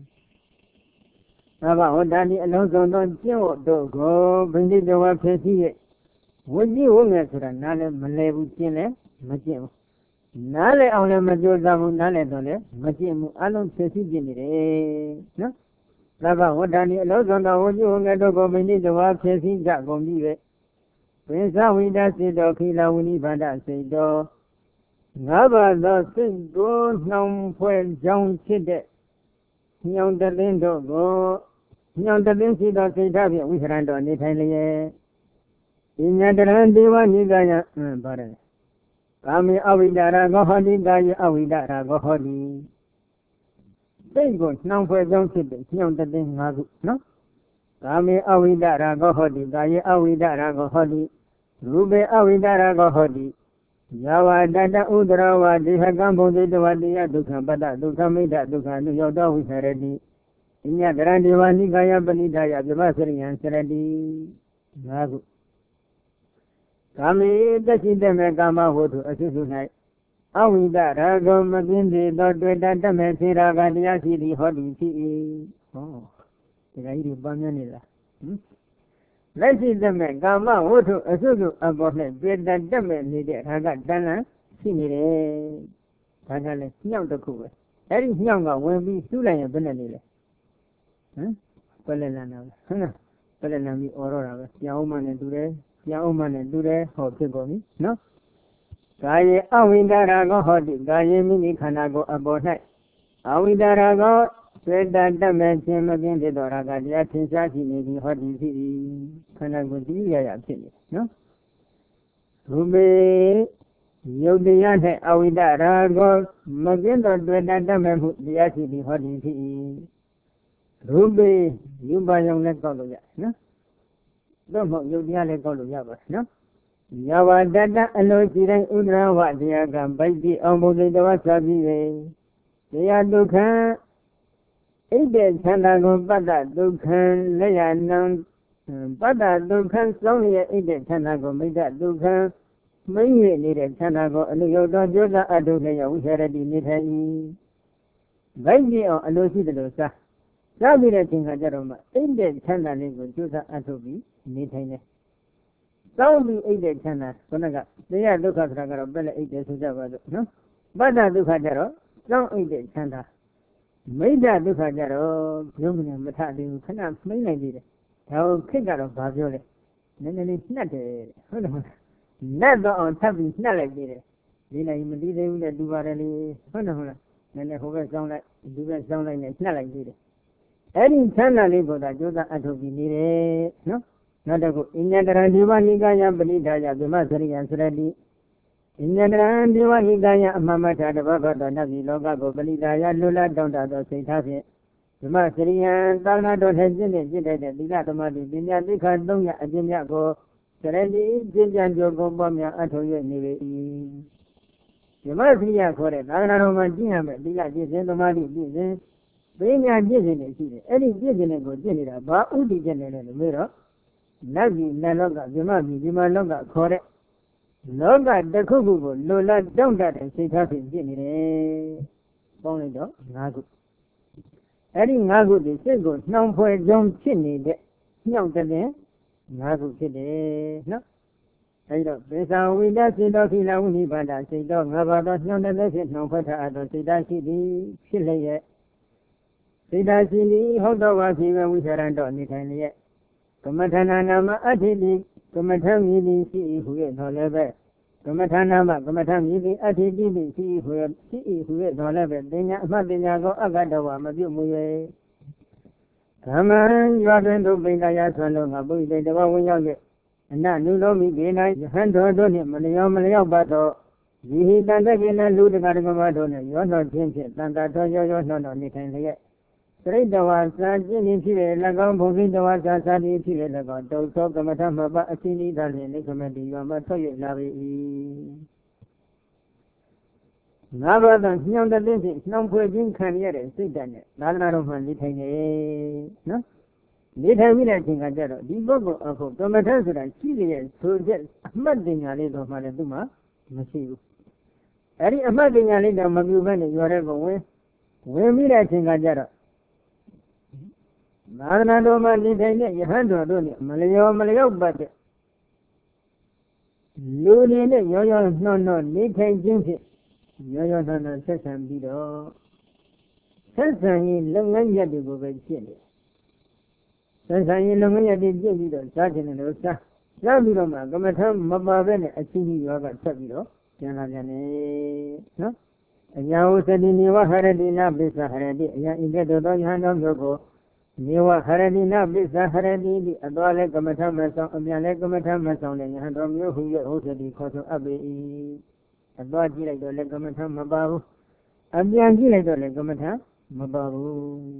Speaker 1: သဗ္ဗဝတ္တတိအလုံးစုံသောကျင့်ဝတ်တို့ကိုဘိန္ဒိတဝါဖြစ်စီရဲ့ဝိဇ္ဇိဝငယ်ဆိုတာနားလည်းမလဲဘူးကျင့်လည်းမကျင့်ဘူးနားလည်းအောင်လည်းမကြိုးစားဘူးနားလည်းတော့လည်းမကျင့်ဘူးအလုံးဖြစ်စီကျင့်နေတယ်နော်သဗ္ဗဝတ္တတိအလုံးစုံသောဝိဇ္ဇိဝငယ်တို့ကိုဘိန္ဒိတဝါဖြစ်စီကြကုန်ပြီပဲပင်စဝိဒစေတောခိလဝိနိဗ္ဗာန်စေတောငါးပါးသောစိတ်ကိုနှောင်ဖွဲ့ကြောင်းဖြစ်တဲ့ညောင်တလင်းတို့ကိုညောင်တလင်းရှိသောစိတ်ဓာတ်ဖြင့်ဝိဟရံတော်နေထိုင်လျက်ပညာတရံဒေဝနိကယံအင်းပါတယ်ကာမေအဝိဒရာဂောဟတိကာယေအဝိဒရာဂောဟတိစိတ်ကိုနှောင်ဖွဲ့ကြောင်းဖြစ်တဲ့ညောင်တလင်း၅ခုနော်ကာမေအဝိဒရာဂောဟတိကာယေအဝိဒရာဂောဟတိရူပေအဝိဒရာဂောဟတိယာဝတတဥဒရဝဒေဟကံဘုံတိတဝတိယဒုက္ခပတ္တဒုက္ခမိတ္တဒုက္ခနုယောတောဝိဟရတိအညတရံဒေဝနိကာယပဏိဒာယပြမစရိယံစရတိငါကုကာမေတရှိတမေကာမဝတ္ထုအစုစု၌အဝိဒရာဂောမကင်းသေးသောတွေ့တတမေစေရာကတရားရှိသည်ဟောသည်ဖြစ်၏ဟောတရားကြီးပန်းမြနေလားဟင်လက်ရှိတမဲ့ကာမဝတ္ထုအစုစုအပေါ်၌တွေ့တတ်မဲ့နေတဲ့ဟာကတဏ္ဍရှိနေတယ်။ဒါကလည်းညှောက်တစ်ခုပဲ။အဲ့ဒီညှောက်ကဝင်ပြီးစုလိုက်ရင်ဘယ်နဲ့နေလဲ။ဟမ်ပလလန်တော့ဟုတ်လားပလလန်ပြီးအော်တော့တာပဲ။ပြန်အောင်မှနဲ့တူတယ်။ပြန်အောင်မှနဲ့တူတယ်ဟောဖြစ်ကုန်ပြီနော်။ကာယေအဝိဒါရာကောဟောတိကာယေမိမိခန္ဓာကိုယ်အပေါ်၌အဝိဒါရာကောစေတတမဲ့ခြင်းမကင်းတဲ့တော်ရာကတရားသင်ရှားရှိနေပြီးဟောဒီရှိသည်ခန္ဓာကိုယ်တည်ရရဖြစ်နေနော်ရူပေယုတ်တရား၌အဝိဒရာကောမကင်းသောတွေ့တတမဲ့မှုတရားရှိပြီးဟောဒီဖြစ်၏ရူပေယူပါယုံလည်းကောက်လို့ရနော်တော့မဟုတ်ယုတ်တရားလည်းကောက်လို့ရပါနော်ယဝတတအလိုရှိတိုင်းဥဒရဝတရားကဗိတိအောင်ဘုဇိတဝသပြီးပဲတရားဒုက္ခဣတေသန္တာကိုပတ္တဒုက္ခံလက်ရနံပတ္တဒုက္ခံစောင်းရဲ့ဣတေသန္တာကိုမိတ္တဒုက္ခံမင်းရနေတဲ့သန္တာကိုအနုယုတ်တော်ကျိုးစားအထုလည်းဝိဟရတိနေထိုင်၏ဗိတိအောင်အလိုရှိတယ်လို့စားစားပြီးတဲ့ချိန်ခါကျတော့မှဣတေသန္တာလေးကိုကျိုးစားအထုပြီးနေထိုင်တယ်စောင်းပြီးဣတေသန္တာခုနကတရားဒုက္ခဆိုတာကတော့ပဲလေဣတေဆိုကြပါစို့နော်ပတ္တဒုက္ခကျတော့စောင်းဣတေသန္တာမိဒ္ဒဒုက္ခကြတော့ဘုံကမထသေးဘူးခဏမိမ့်နိုင်သေးတယ်ဒါကိုခက်ကတော့ဘာပြောလဲနည်းနည်းလေးနှက်တယ်ဟုတ်တယ်မဟုတ်နှက်တော့အောင်ထပ်ပြီးနှက်လိုက်သေးတယ်ဒီနိုင်မတည်သေးဘူးလေတူပါတယ်လေဟုတ်တယ်မဟုတ်လားနည်းနည်းဟိုဘက်စောင်းလိုက်ဒီဘက်စောင်းလိုက်နဲ့နှက်လိုက်သေးတယ်အဲ့ဒီချမ်းသာလေးကိုသာကြိုးစားအထုတ်ပြီးနေတယ်နော်နောက်တစ်ခုအညတရံဒီဝနိကာယပဏိဒါယဗမစရိယံစရတိအညတရံဒီဝဟိကာယအမှန်မှတာတပတ်ဘတော်နတ်ပြည်လောကကိုပဏိဒါယလွတ်လပ်တောင်းတသောစိတ်ထားဖြင့်ဓမ္မစရိယံသာနာတော်နဲ့ကျင့်တဲ့ကျင့်တဲ့သီလသမာဓိပညာသိက္ခာသုံးရအကျင့်မြတ်ကိုစရတိကျင့်ကြံကြုံကုန်ပေါ်များအထောက်ရနေပေ၏ဓမ္မစရိယခေါ်တဲ့သာနာတော်မှာကျင့်ရမယ်သီလကျင့်စဉ်သမာဓိကျင့်စဉ်ပညာကျင့်စဉ်တွေရှိတယ်အဲ့ဒီကျင့်စဉ်တွေကိုကျင့်နေတာဘာဥဒိကျင့်နေလဲလို့မေးတော့နတ်ပြည်နတ်လောကဓမ္မပြည်ဒီမှာလောကခေါ်တဲ့လောကတစ်ခုခုကိုလိုလားတောင့်တတဲ့စိတ်ထားဖြင့်ဖြစ်နေတယ်။ပေါင်းလိုက်တော့၅ခု။အဲ့ဒီ၅ခုဒီစိတ်ကိုနှောင်ဖွဲ့ကြောင်းဖြစ်နေတဲ့ညှောက်တဲ့၅ခုဖြစ်တယ်နော်။အဲ့တော့ပေသာဝိဒစေတောခိလဝိနိဗ္ဗာန်စိတ်တော်၅ပါးသောနှောင်တဲ့ဖြင့်နှောင်ဖွဲ့ထားသောစိတ်ဓာတ်ရှိသည်ဖြစ်လျက်စိတ်ဓာတ်ရှိသည်ဟုတ်တော်ပါစီဝဝိဟရံတော်နေထိုင်လျက်ကမ္မထာနာနာမအဋ္ဌိတိကမ္မထမြည်သည်ရှိ၏ဟူ၍တော်လည်းပဲကမ္မထာနာမကမ္မထမြည်သည်အဋ္ဌိတိသည်ရှိ၏ဟူ၍ရှိ၏ဟူ၍တော်လည်းပဲပညာအမှတ်ပညာကိုအကတ္တဝမပြုတ်မူ၍ဓမ္မံရွာတွင်သို့ပိဋကရာဆွမ်းလုံးကပုရိသေတဘဝင်ရောက်၍အနနုလောမိကေနယဟန်တော်တို့နှင့်မလျောမလျောပါသောဒီဟိတန်တကေနလူတကာတကမတို့နှင့်ရောတော်ခြင်းဖြင့်တန်တာတော်ရောရောနှောတော်နေထိုင်လျက်သရိတဝါစာကျင့်ခြင်းဖြစ်တဲ့၎င်းဘုံစိတဝါစာစာတိဖြစ်တဲ့၎င်းတုတ်သောကမ္မထမပအစီနိသာလျင်နိကမတိယောမထွက်ရလာပေ၏ငါးပါးသောညှောင်းတဲ့ဖြင့်နှောင်ဖွဲ့ခြင်းခံရတဲ့စိတ်ဓာတ်နဲ့သာသနာတော်မှနေထိုင်နေနော်နေထိုင်ပြီးတဲ့အချိန်ကကြတော့ဒီပုဂ္ဂိုလ်အခုကမ္မထဆိုတာရှိရဲ့ဆိုတဲ့အမှတ်တင်ညာလေးတော့မှလည်းသူ့မှာမရှိဘူးအဲ့ဒီအမှတ်ပညာလေးတော့မပြုဘဲနဲ့ရော်တဲ့ကိုဝင်ဝင်ပြီးတဲ့အချိန်ကကြတော့သာသနာတော်မှာနေထိုင်တဲ့ယဟန်တော်တို့နဲ့မလျော်မလျောက်ပတ်တဲ့လူတွေနဲ့ရောရောနှောနှောနေထိုင်ခြင်းဖြင့်ရောရောနှောနှောဆက်ဆံပြီးတော့ဆက်ဆံရင်လုပ်ငန်းရပ်တွေကိုပဲဖြစ်နေဆက်ဆံရင်လုပ်ငန်းရပ်တွေပြည့်ပြီးတော့စားခြင်းနဲ့လို့စားစားပြီးတော့မှကမ္မထမပါဘဲနဲ့အချင်းကြီးရောကဆက်ပြီးတော့ပြန်လာပြန်နေနော်အညာဟုသတိနေဝဟရတိနာပိစ္ဆဟရတိအညာဣတ္တသောယဟန်တော်တို့ကိုနေဝဟရတိနာပိစ္ဆဟရတိဒီအတော်လည်းကမ္မထမဆောင်အပြန်လည်းကမ္မထမဆောင်တဲ့ယဟန်တော်မျိုးဟုရဲ့ဟုတ်သတိခေါ်ဆိုအပ်ပေ၏အတော်ကြည့်လိုက်တော့လည်းကမ္မထမပါဘူးအပြန်ကြည့်လိုက်တော့လည်းကမ္မထမပါဘူး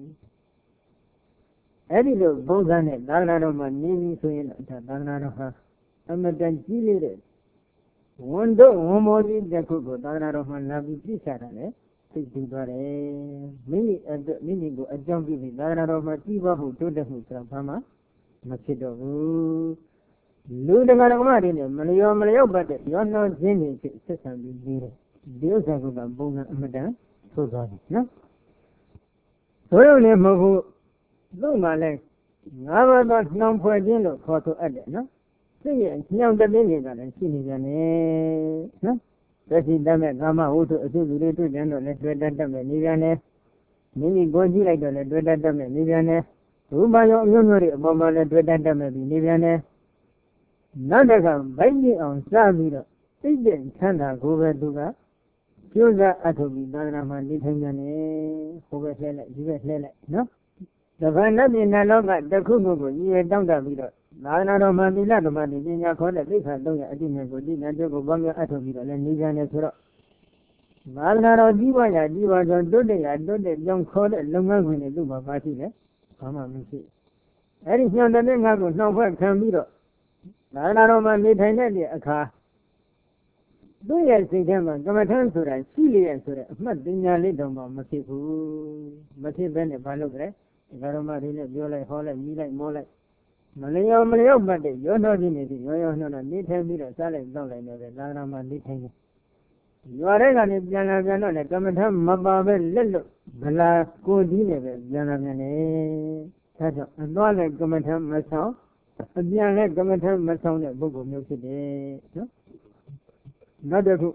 Speaker 1: အဲ့ဒီလိုဘုရားနဲ့သာသနာတော်မှာနေပြီဆိုရင်တော့သာသနာတော်ဟာအမတန်ကြီးလေးတဲ့ဝန်တို့ဝန်မောကြီးတစ်ခုကိုသာသနာတော်မှာလာပြီးပြစ်ချတာလေသိသိသွားတယ်မိမိအတွက်မိမိကိုအကြောင်းပြုပြီးသာသနာတော်မှာကြီးပွားမှုတိုးတက်မှုဆိုတာဘာမှမဖြစ်တော့ဘူးလူတကာတော်မတွေနဲ့မလျော်မလျောက်ပတ်တဲ့ရောနှောခြင်းတွေဖြစ်ဆက်ဆံပြီးနေတယ်ဒီဥစ္စာကပုံစံအမတန်ဆိုးသွားတယ်နော်ဆိုရုံနဲ့မဟုတ်ဘူးသူ့မှာလဲငါးပါးသောနှောင်ဖွဲ့ခြင်းလို့ခေါ်ဆိုအပ်တယ်နော်သိရဲ့ညောင်တသိန်းတွေကလည်းရှိနေကြတယ်နော်သက်ရှိတတ်မဲ့ကာမဝုထုအစုလူတွေတွေ့ကြတော့လည်းတွေ့တတ်တတ်မဲ့နေပြန်တယ်မိမိကိုကြည့်လိုက်တော့လည်းတွေ့တတ်တတ်မဲ့နေပြန်တယ်ရူပရောအမျိုးမျိုးတွေအပေါ်မှာလည်းတွေ့တတ်တတ်မဲ့ပြီးနေပြန်တယ်နောက်တစ်ခါဗိုက်ကြီးအောင်စပြီးတော့သိတဲ့ချမ်းသာကိုပဲသူကကျိုးစားအထုပ်ပြီးသာသနာမှာနေထိုင်ကြတယ်ဟိုပဲလှဲလိုက်ဒီပဲလှဲလိုက်နော်တပည့်နတ်ပြည်နတ်လောကတစ်ခုခုကိုညီရတောင်းတပြီးတော့သာသနာတော်မှာသီလဓမ္မတွေပညာခေါ်တဲ့သိက္ခာသုံးရအတိအမြတ်ကိုဒီနတ်တို့ကိုပေါင်းများအထုပ်ပြီးတော့လည်းနေကြတယ်ဆိုတော့သာသနာတော်ကြီးပွားရာကြီးပွားသောတိုးတက်ရာတိုးတက်ကြောင်းခေါ်တဲ့လုပ်ငန်းခွင်တွေသူ့မှာပါရှိတယ်ဘာမှမရှိအဲ့ဒီညောင်တဲ့ငါကိုနှောက်ဖွဲ့ခံပြီးတော့သာသနာတော်မှာနေထိုင်တဲ့အခါသူ့ရဲ့စိတ်ထဲမှာကမ္မထမ်းဆိုတာရှိလျက်ဆိုတဲ့အမှတ်ပညာလေးတောင်မှမဖြစ်ဘူးမဖြစ်ဘဲနဲ့ဘာလုပ်ကြလဲဒီကရမတွေနဲ့ပြောလိုက်ဟောလိုက်မြည်လိုက်မောလိုက်မလျော်မလျော်ပတ်တဲ့ရောနှောခြင်းတွေရောရောနှောနှောနေထိုင်ပြီးတော့စားလိုက်တောက်လိုက်နေတဲ့သာသနာမှာနေထိုင်တယ်ရွာတဲ့ကနေပြန်လာပြန်တော့လည်းကမ္မထမ်းမပါပဲလက်လွတ်ဗလာကိုကြီးနဲ့ပဲပြန်လာပြန်တယ်ဒါကြောင့်အသွားလည်းကမ္မထမ်းမဆောင်အပြန်လည်းကမ္မထမ်းမဆောင်တဲ့ပုဂ္ဂိုလ်မျိုးဖြစ်တယ်နော်နောက်တစ်ခု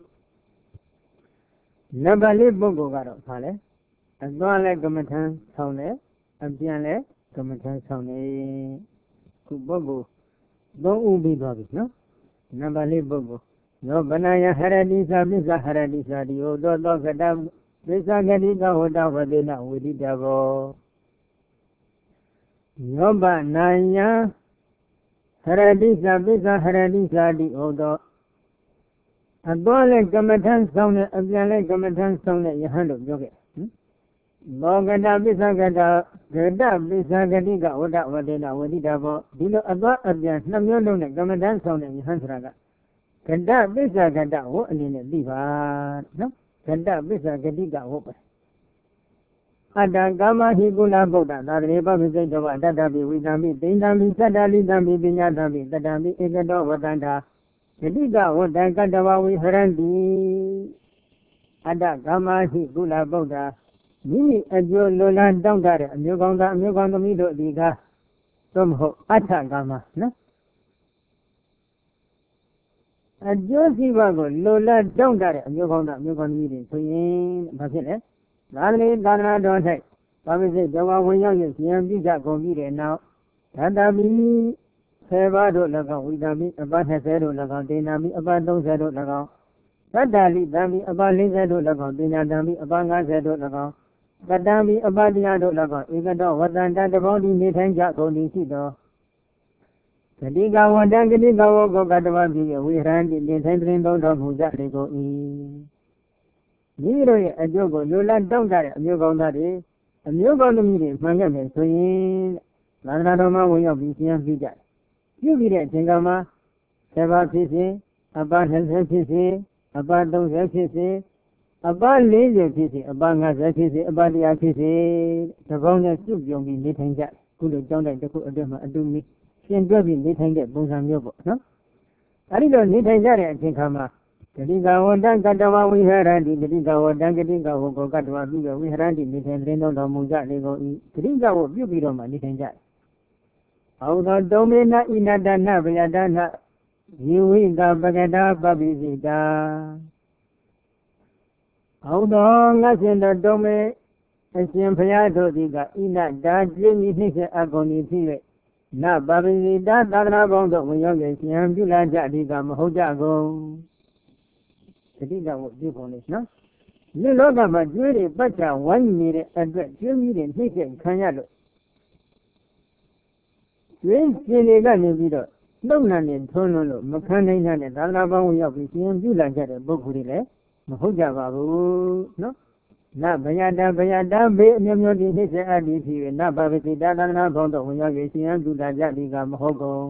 Speaker 1: နံပါတ်လေးပုဂ္ဂိုလ်ကတော့ခါလဲအသွားလဲကမ္မထမ်းဆောင်တယ်အပြန်လဲကမ္မထမ်းဆောင်တယ်ခုပုဂ္ဂိုလ်သုံးဦးပြီးသွားပြီနော်နံပါတ်လေးပုဂ္ဂိုလ်ယောဗနာယဟရတိသာပစ္ဆဟရတိသာတိဟောတောသောကတပစ္ဆဂတိကဟောတဝတိနဝိတိတဘောယောဗနာယဟရတိသာပစ္ဆဟရတိသာတိဟောတောအသွားလဲကမ္မထမ်းဆောင်တဲ့အပြန်လဲကမ္မထမ်းဆောင်တဲ့ယဟန်တို့ပြောခဲ့ဘောကတပစ္ဆကတဂတပစ္ဆဂတိကဝတ္တဝတေနဝတိတဘောဒီလိုအသွားအပြန်နှစ်မျိုးလုံးနဲ့ကမ္မထမ်းဆောင်တဲ့ယဟန်ဆိုတာကဂတပစ္ဆဂတဝတ်အနေနဲ့သိပါနော်ဂတပစ္ဆဂတိကဝတ်ပဲအတ္တကာမဟိကုလဗုဒ္ဓသာသနေပပိစိတ်တောတတ္တပိဝိသံပိသိဉ္ဇံပိသတ္တလိတံပိပညာတံပိတတ္တံပိဧကတောဝတ္တန္တာဂတိကဝတ္တံကတ္တဝဝိဟရန္တိအတ္တကာမဟိကုလဗုဒ္ဓမိမိအကျိုးလိုလားတောင်းတတဲ့အမျိုးကောင်းသားအမျိုးကောင်းသမီးတို့ဒီကားသို့မဟုတ်အဋ္ဌကာမနော်အကျိုးစီးပွားကိုလိုလားတောင်းတတဲ့အမျိုးကောင်းသားအမျိုးကောင်းသမီးတွေဆိုရင်ဘာဖြစ်လဲသာသနေသာသနာတော်၌ဘာဖြစ်စေတော်ဝင်ရောက်ရင်ဉာဏ်ပြကြကုန်ပြီးတဲ့နောက်ဓာတပိဆယ်ပါးတို့၎င်းဝိသမိအပတ်နှစ်ဆယ်တို့၎င်းဒေနာမိအပတ်သုံးဆယ်တို့၎င်းသတ္တလိတံမိအပတ်လေးဆယ်တို့၎င်းပညာတံမိအပတ်ငါးဆယ်တို့၎င်းတတ္တမိအပတ်တရားတို့၎င်းဧကတောဝတ္တန္တတပေါင်းဒီနေထိုင်ကြကုန်သည်ရှိသောဂတိကဝတ္တဂတိကဝကောကတ္တဝပိယဝိဟရန္တိနေထိုင်တွင်သုံးတော်မူကြလေကုန်၏မိမိတို့ရဲ့အကျိုးကိုလိုလားတောင်းတတဲ့အမျိုးကောင်းသားတွေအမျိုးကောင်းသမီးတွေမှန်ခဲ့မယ်ဆိုရင်သာသနာတော်မှာဝင်ရောက်ပြီးဆင်းပြီးကြတယ်ပြုပြီးတဲ့အချိန်ကမှဆယ်ပါးဖြစ်စေအပတ်နှစ်ဆယ်ဖြစ်စေအပတ်သုံးဆယ်ဖြစ်စေအပတ်လေးဆယ်ဖြစ်စေအပတ်ငါးဆယ်ဖြစ်စေအပတ်တရားဖြစ်စေတပေါင်းနဲ့စုပြုံပြီးနေထိုင်ကြခုလိုကြောင်းတိုင်းတစ်ခုအတွင်းမှာအတူမီရှင်တွဲပြီးနေထိုင်တဲ့ပုံစံမျိုးပေါ့နော်အဲဒီလိုနေထိုင်ကြတဲ့အချိန်ခါမှာဂတိကဝတ္တကတ္တဝဝိဟရတိတတိကဝတ္တကတိကဝကိုကတ္တဝပြုပြီးဝိဟရတိနေထိုင်သတင်းတော်မူကြလေကုန်၏တတိကဝပြုပြီးတော့မှနေထိုင်ကြ။အောသောတုံမေနဣနတနာဗယတနာယေဝိကပကတာပပိစိတာအောသောငါရှင်တော်တုံမေအရှင်ဘုရားတို့သည်ကဣနတာကျင်းကြီးနှိမ့်ဆက်အကုန်ကြီးဖြစ်၍နပပိစိတာသာသနာပေါင်းတို့ဝင်ရောက်၍ရှင်ပြုလာကြသည်ကမဟုတ်ကြကုန်တတိကဝပြုကုန်လေနော်လူလောကမှာကျွေးတွေပတ်ချဝိုင်းနေတဲ့အတွက်ကျွေးကြီးတွေနှိမ့်ဆက်ခံရလို့ကျွေးရှင်တွေကနေပြီးတော့နှုတ်နှံနေထုံးလို့မခံနိုင်တဲ့သာသနာပေါင်းဝင်ရောက်ပြီးရှင်ပြုလာကြတဲ့ပုဂ္ဂိုလ်တွေလည်းမဟုတ်ကြပါဘူးနော်နဗယတာဗယတာဘေးအမျိုးမျိုးဒီနှိမ့်ဆက်အပ်ပြီးဖြစ်၍နပပိစိတာသာသနာပေါင်းတို့ဝင်ရောက်၍ရှင်ပြုလာကြသည်ကမဟုတ်ကုန်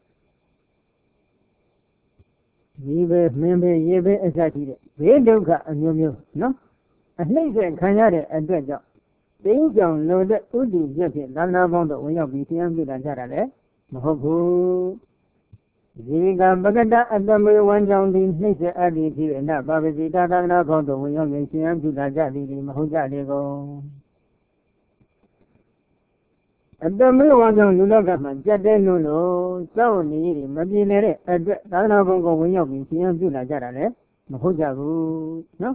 Speaker 1: ဒီပဲမင်းပဲရေပဲအစရှိတဲ့ဘေးဒုက္ခအမျိုးမျိုးနော်အနှိမ့်ဆက်ခံရတဲ့အတွက်ကြောင့်တိဉ္ကြောင့်လိုတဲ့ဥဒိပြဖြင့်သာသနာပေါင်းတို့ဝင်ရောက်ပြီးရှင်ပြုလာကြတာလည်းမဟုတ်ဘူးဒီကပကတအတ္တမေဝံကြောင့်ဒီနှိမ့်ဆက်အပ်ပြီးဖြစ်၍နပပိစိတာသာသနာပေါင်းတို့ဝင်ရောက်ပြီးရှင်ပြုလာကြသည်မဟုတ်ကြလေကုန်အတ္တမေဝံကြောင့်လူလောကမှာကြက်တဲ့လို့လို့စောင့်နေရမပြေတဲ့အတွက်သာသနာပေါင်းကိုဝင်ရောက်ပြီးရှင်ပြုလာကြတာလည်းမဟုတ်ကြဘူးနော်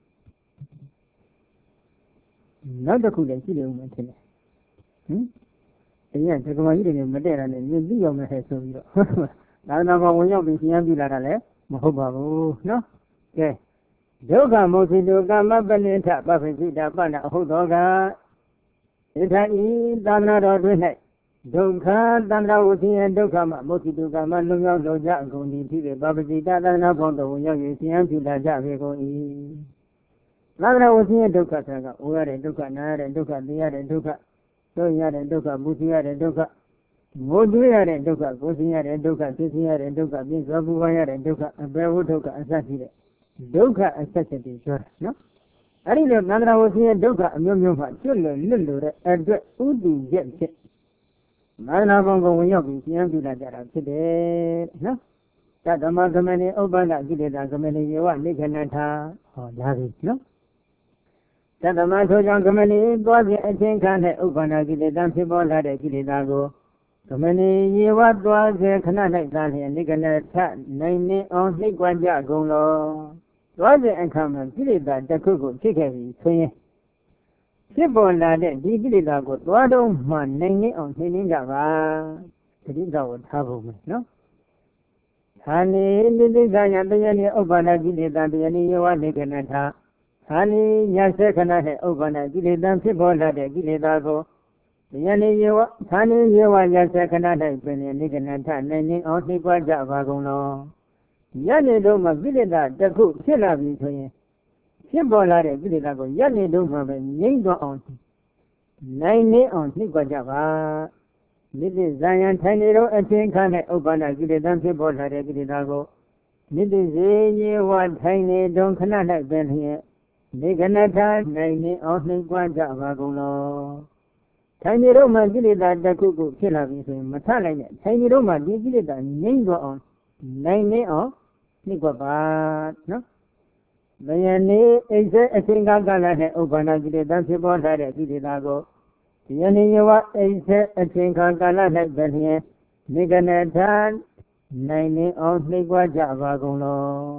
Speaker 1: နောက်တစ်ခုလည်းရှိတယ်ဦးမထင်တယ်ဟင်တရားဓမ္မကြီးတွေမတည့်တာနဲ့မြင်သိအောင်မဲ့ဆိုပြီးတော့သာသနာပေါင်းဝင်ရောက်ပြီးရှင်ပြုလာတာလည်းမဟုတ်ပါဘူးနော်ကဲဒုက္ခမောစိတုကာမပလင်ထပပ္ပစိတာပဏအဟုတ်သောကဣထဤသာသနာတော်တွင်၌ဒုက္ခသန္တာဝတိယဒုက္ခမမောစိတုကာမလွန်မြောက်လို့ကြအကုန်ဒီဖြစ်ပေပပ္ပစိတာသာသနာပေါင်းတော်ဝင်ရောက်၍ရှင်ပြုလာကြပေကုန်၏သာသနာဝတိယဒုက္ခဆိုတာကအိုရတဲ့ဒုက္ခနာရတဲ့ဒုက္ခသိရတဲ့ဒုက္ခသို့ရတဲ့ဒုက္ခပူစီရတဲ့ဒုက္ခငိုကြွေးရတဲ့ဒုက္ခကိုယ်စင်ရတဲ့ဒုက္ခသိစင်ရတဲ့ဒုက္ခပြင်းစွာပူပန်ရတဲ့ဒုက္ခအပေဝဒုက္ခအစရှိတဲ့ဒုက္ခအဆက်ချက်တွေပြောတာနော်အဲ့ဒီလိုသန္တရာဝစီရဲ့ဒုက္ခအမျိုးမျိုးမှကျွတ်လွတ်လွတ်လို့တဲ့အတွက်ဥတည်ရက်ဖြစ်မာနဘောင်ကိုဝင်ရောက်ပြီးပြန်ပြလာကြတာဖြစ်တယ်နော်တတ္တမကမဏိဥပ္ပန္နကိလေသာကမဏိယေဝနိခဏထာဟောလာပြီနော်တတ္တမထိုကြောင့်ကမဏိသွားခြင်းအချင်းခါနဲ့ဥပ္ပန္နကိလေသာဖြစ်ပေါ်လာတဲ့ကိလေသာကိုကမဏိယေဝသွားခြင်းခဏ၌သာလျှင်နိခဏထနိုင်နေအောင်နှိပ်ကွကြကုန်လောသွားတဲ့အခါမှာကိလေသာတစ်ခုကိုဖြစ်ခဲ့ပြီဆိုရင်ဖြစ်ပေါ်လာတဲ့ဒီကိလေသာကိုသွားတော့မှနိုင်နေအောင်နှိမ့်နေကြပါတတိကကိုထားဖို့မယ်နော်ဌာနေနိသိက္ခာယတရားနေဥပ္ပါဒကိလေသာတရားနေယောနိကနထာဌာနေညစေခဏနဲ့ဥပ္ပါဒကိလေသာဖြစ်ပေါ်လာတဲ့ကိလေသာကိုတရားနေယောဌာနေယောညစေခဏ၌ပင်နိကနထနိုင်နေအောင်နှိပ်ပွားကြပါကုန်လောညနေတော့မှကိလေသာတစ်ခုဖြစ်လာပြီဆိုရင်ဖြစ်ပေါ်လာတဲ့ကိလေသာကိုညနေတော့မှပဲငြိမ့်သွားအောင်နိုင်နေအောင်နှိပ်ပွားကြပါနိတိဇာယံထိုင်နေတော့အချင်းခါနဲ့ဥပ္ပန္နကိလေသာဖြစ်ပေါ်လာတဲ့ကိလေသာကိုနိတိဇေယေဝထိုင်နေတော့ခဏ၌ပင်လျက်နေကနထနိုင်နေအောင်နှိပ်ပွားကြပါကုန်လောထိုင်နေတော့မှကိလေသာတစ်ခုခုဖြစ်လာပြီဆိုရင်မထလိုက်နဲ့ထိုင်နေတော့မှဒီကိလေသာငြိမ့်သွားအောင်နိုင်နေအောင်နှိပ်ပွားပါနော်ဘယနေအိစေအချင်းကားကလည်းနဲ့ဥပ္ပန္နကိလေသာဖြစ်ပေါ်လာတဲ့ကိလေသာကိုဒီယနေ့ဝအိစေအချင်းကားကလည်း၌ပဲလျင်နိဂနထနိုင်နေအောင်နှိပ်ပွားကြပါကုန်လော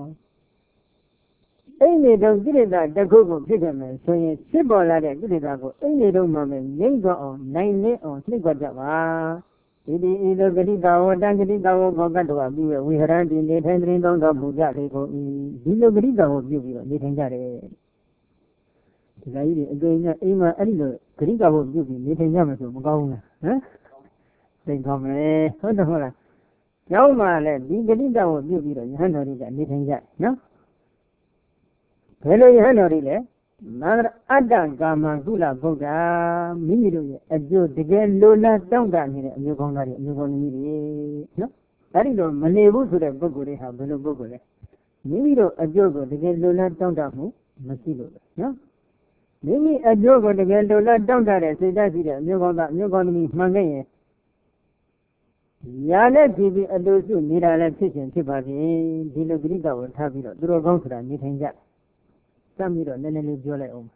Speaker 1: အိနေတော့ကိလေသာတစ်ခုခုဖြစ်ခဲ့မယ်ဆိုရင်ဖြစ်ပေါ်လာတဲ့ကိလေသာကိုအိနေတော့မှပဲငြိမ့်သွားအောင်နိုင်နေအောင်နှိပ်ပွားကြပါဒီဒီဤသို့ဂတိကဝတံဂတိကဝဘောကတ္တဝပြုဝေဟရံတိနေထိုင်သတင်းသောတော်မူကြလေကုန်၏ဒီလိုဂတိကဝပြုပြီးတော့နေထိုင်ကြတယ်ဒီကကြီးတွေအကြိမ်နဲ့အိမ်မှာအဲ့ဒီလိုဂတိကဝပြုပြီးနေထိုင်ကြမယ်ဆိုမကောင်းဘူးလားဟမ်သိကောင်းမယ်ဟုတ်တယ်ဟုတ်လားကျောင်းမှာလည်းဒီဂတိကဝပြုပြီးတော့ယဟန်တော်တွေကနေထိုင်ကြနော်ဘယ်လိုယဟန်တော်တွေလဲမန္တအတ္တကာမကုလဗုဒ္ဓမိမိတို့ရဲ့အကျိုးတကယ်လိုလားတောင့်တနေတဲ့အမျိုးကောင်းသားတွေအမျိုးကောင်းကြီးတွေနော်အဲ့ဒီလိုမနေဘူးဆိုတဲ့ပုဂ္ဂိုလ်တွေဟာဘယ်လိုပုဂ္ဂိုလ်လဲမိမိတို့အကျိုးကိုတကယ်လိုလားတောင့်တမှုမရှိလို့ပဲနော်မိမိအကျိုးကိုတကယ်လိုလားတောင့်တတဲ့စိတ်ဓာတ်ရှိတဲ့အမျိုးကောင်းသားအမျိုးကောင်းသမီးမှန်ခဲ့ရင် Yale Bibi Alusu Nira Kitchen Tibabi, Dilogrita will have it, Durogontra, meeting that. Some you don't nearly jolly home.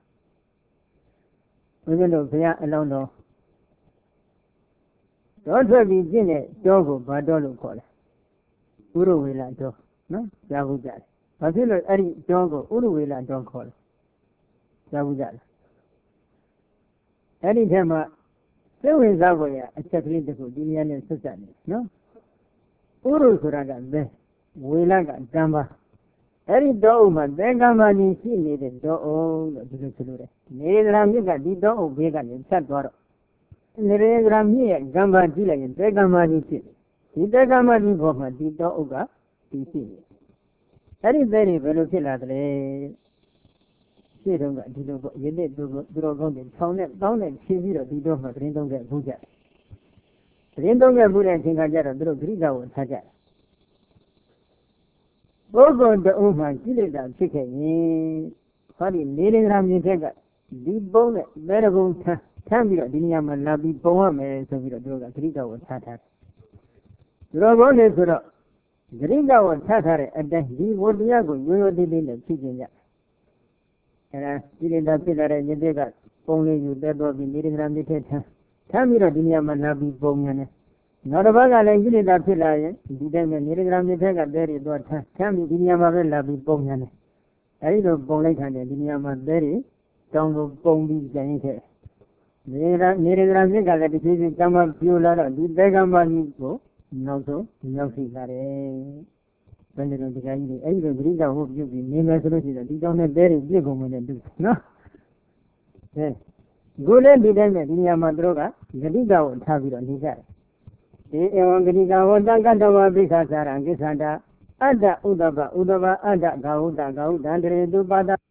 Speaker 1: We will be alone. Don't be Gine, Dogo, Badolo call. Uru will do, no? Yavudat. But you know, Eddie Dogo, Uru will don't call. Yavudat. Any time, so is our way, exactly the good Indian society, no? Uru Suragan, we like a gamba. Any dog, then Gamma, she needed do the Sulu. Neither Ramika did do vegan in Sadwar. Neither Ramia, Gamba Dilla in Begamani City. Did the Gamma Goma did do Oga, P C. That is very velocidade. She don't get to do you did do go in town and down and see you do not drink don't get Buddha. Drink don't get Buddha and think I get a little Grida or Taja. Both on the woman, kill and chicken. Honey, needing Ramita. Deep bone, very good. Tamira, Diniam and Nabi Poem, and so we do a Grida or Tata. Dragon is good. Grida or Tata, and then he would be a good, you will be in the chicken. And I still in the pillar and you did that. Only you that will be needing Ramita. Tamira, Diniam and Nabi Poem. Not a bag like you in that pillar, didn't need Ramita, and there is what Tammy Diniam Nabi Poem. I don't believe and Diniam Berry, down the Pombi Janite. Near Ramika, that is come up few letters, did Begamba go? No, so, no, see that. When they don't think I even bring out hope you be named as a resident, you don't have very big woman and do. No? Good and didn't Diniamadroga, the Liga won't have it on his eye. The Evangelica was done Gandava Bikasa and Gisanda, Ada Udaba, Udaba, Ada Gauda, Gauda, and Dubada.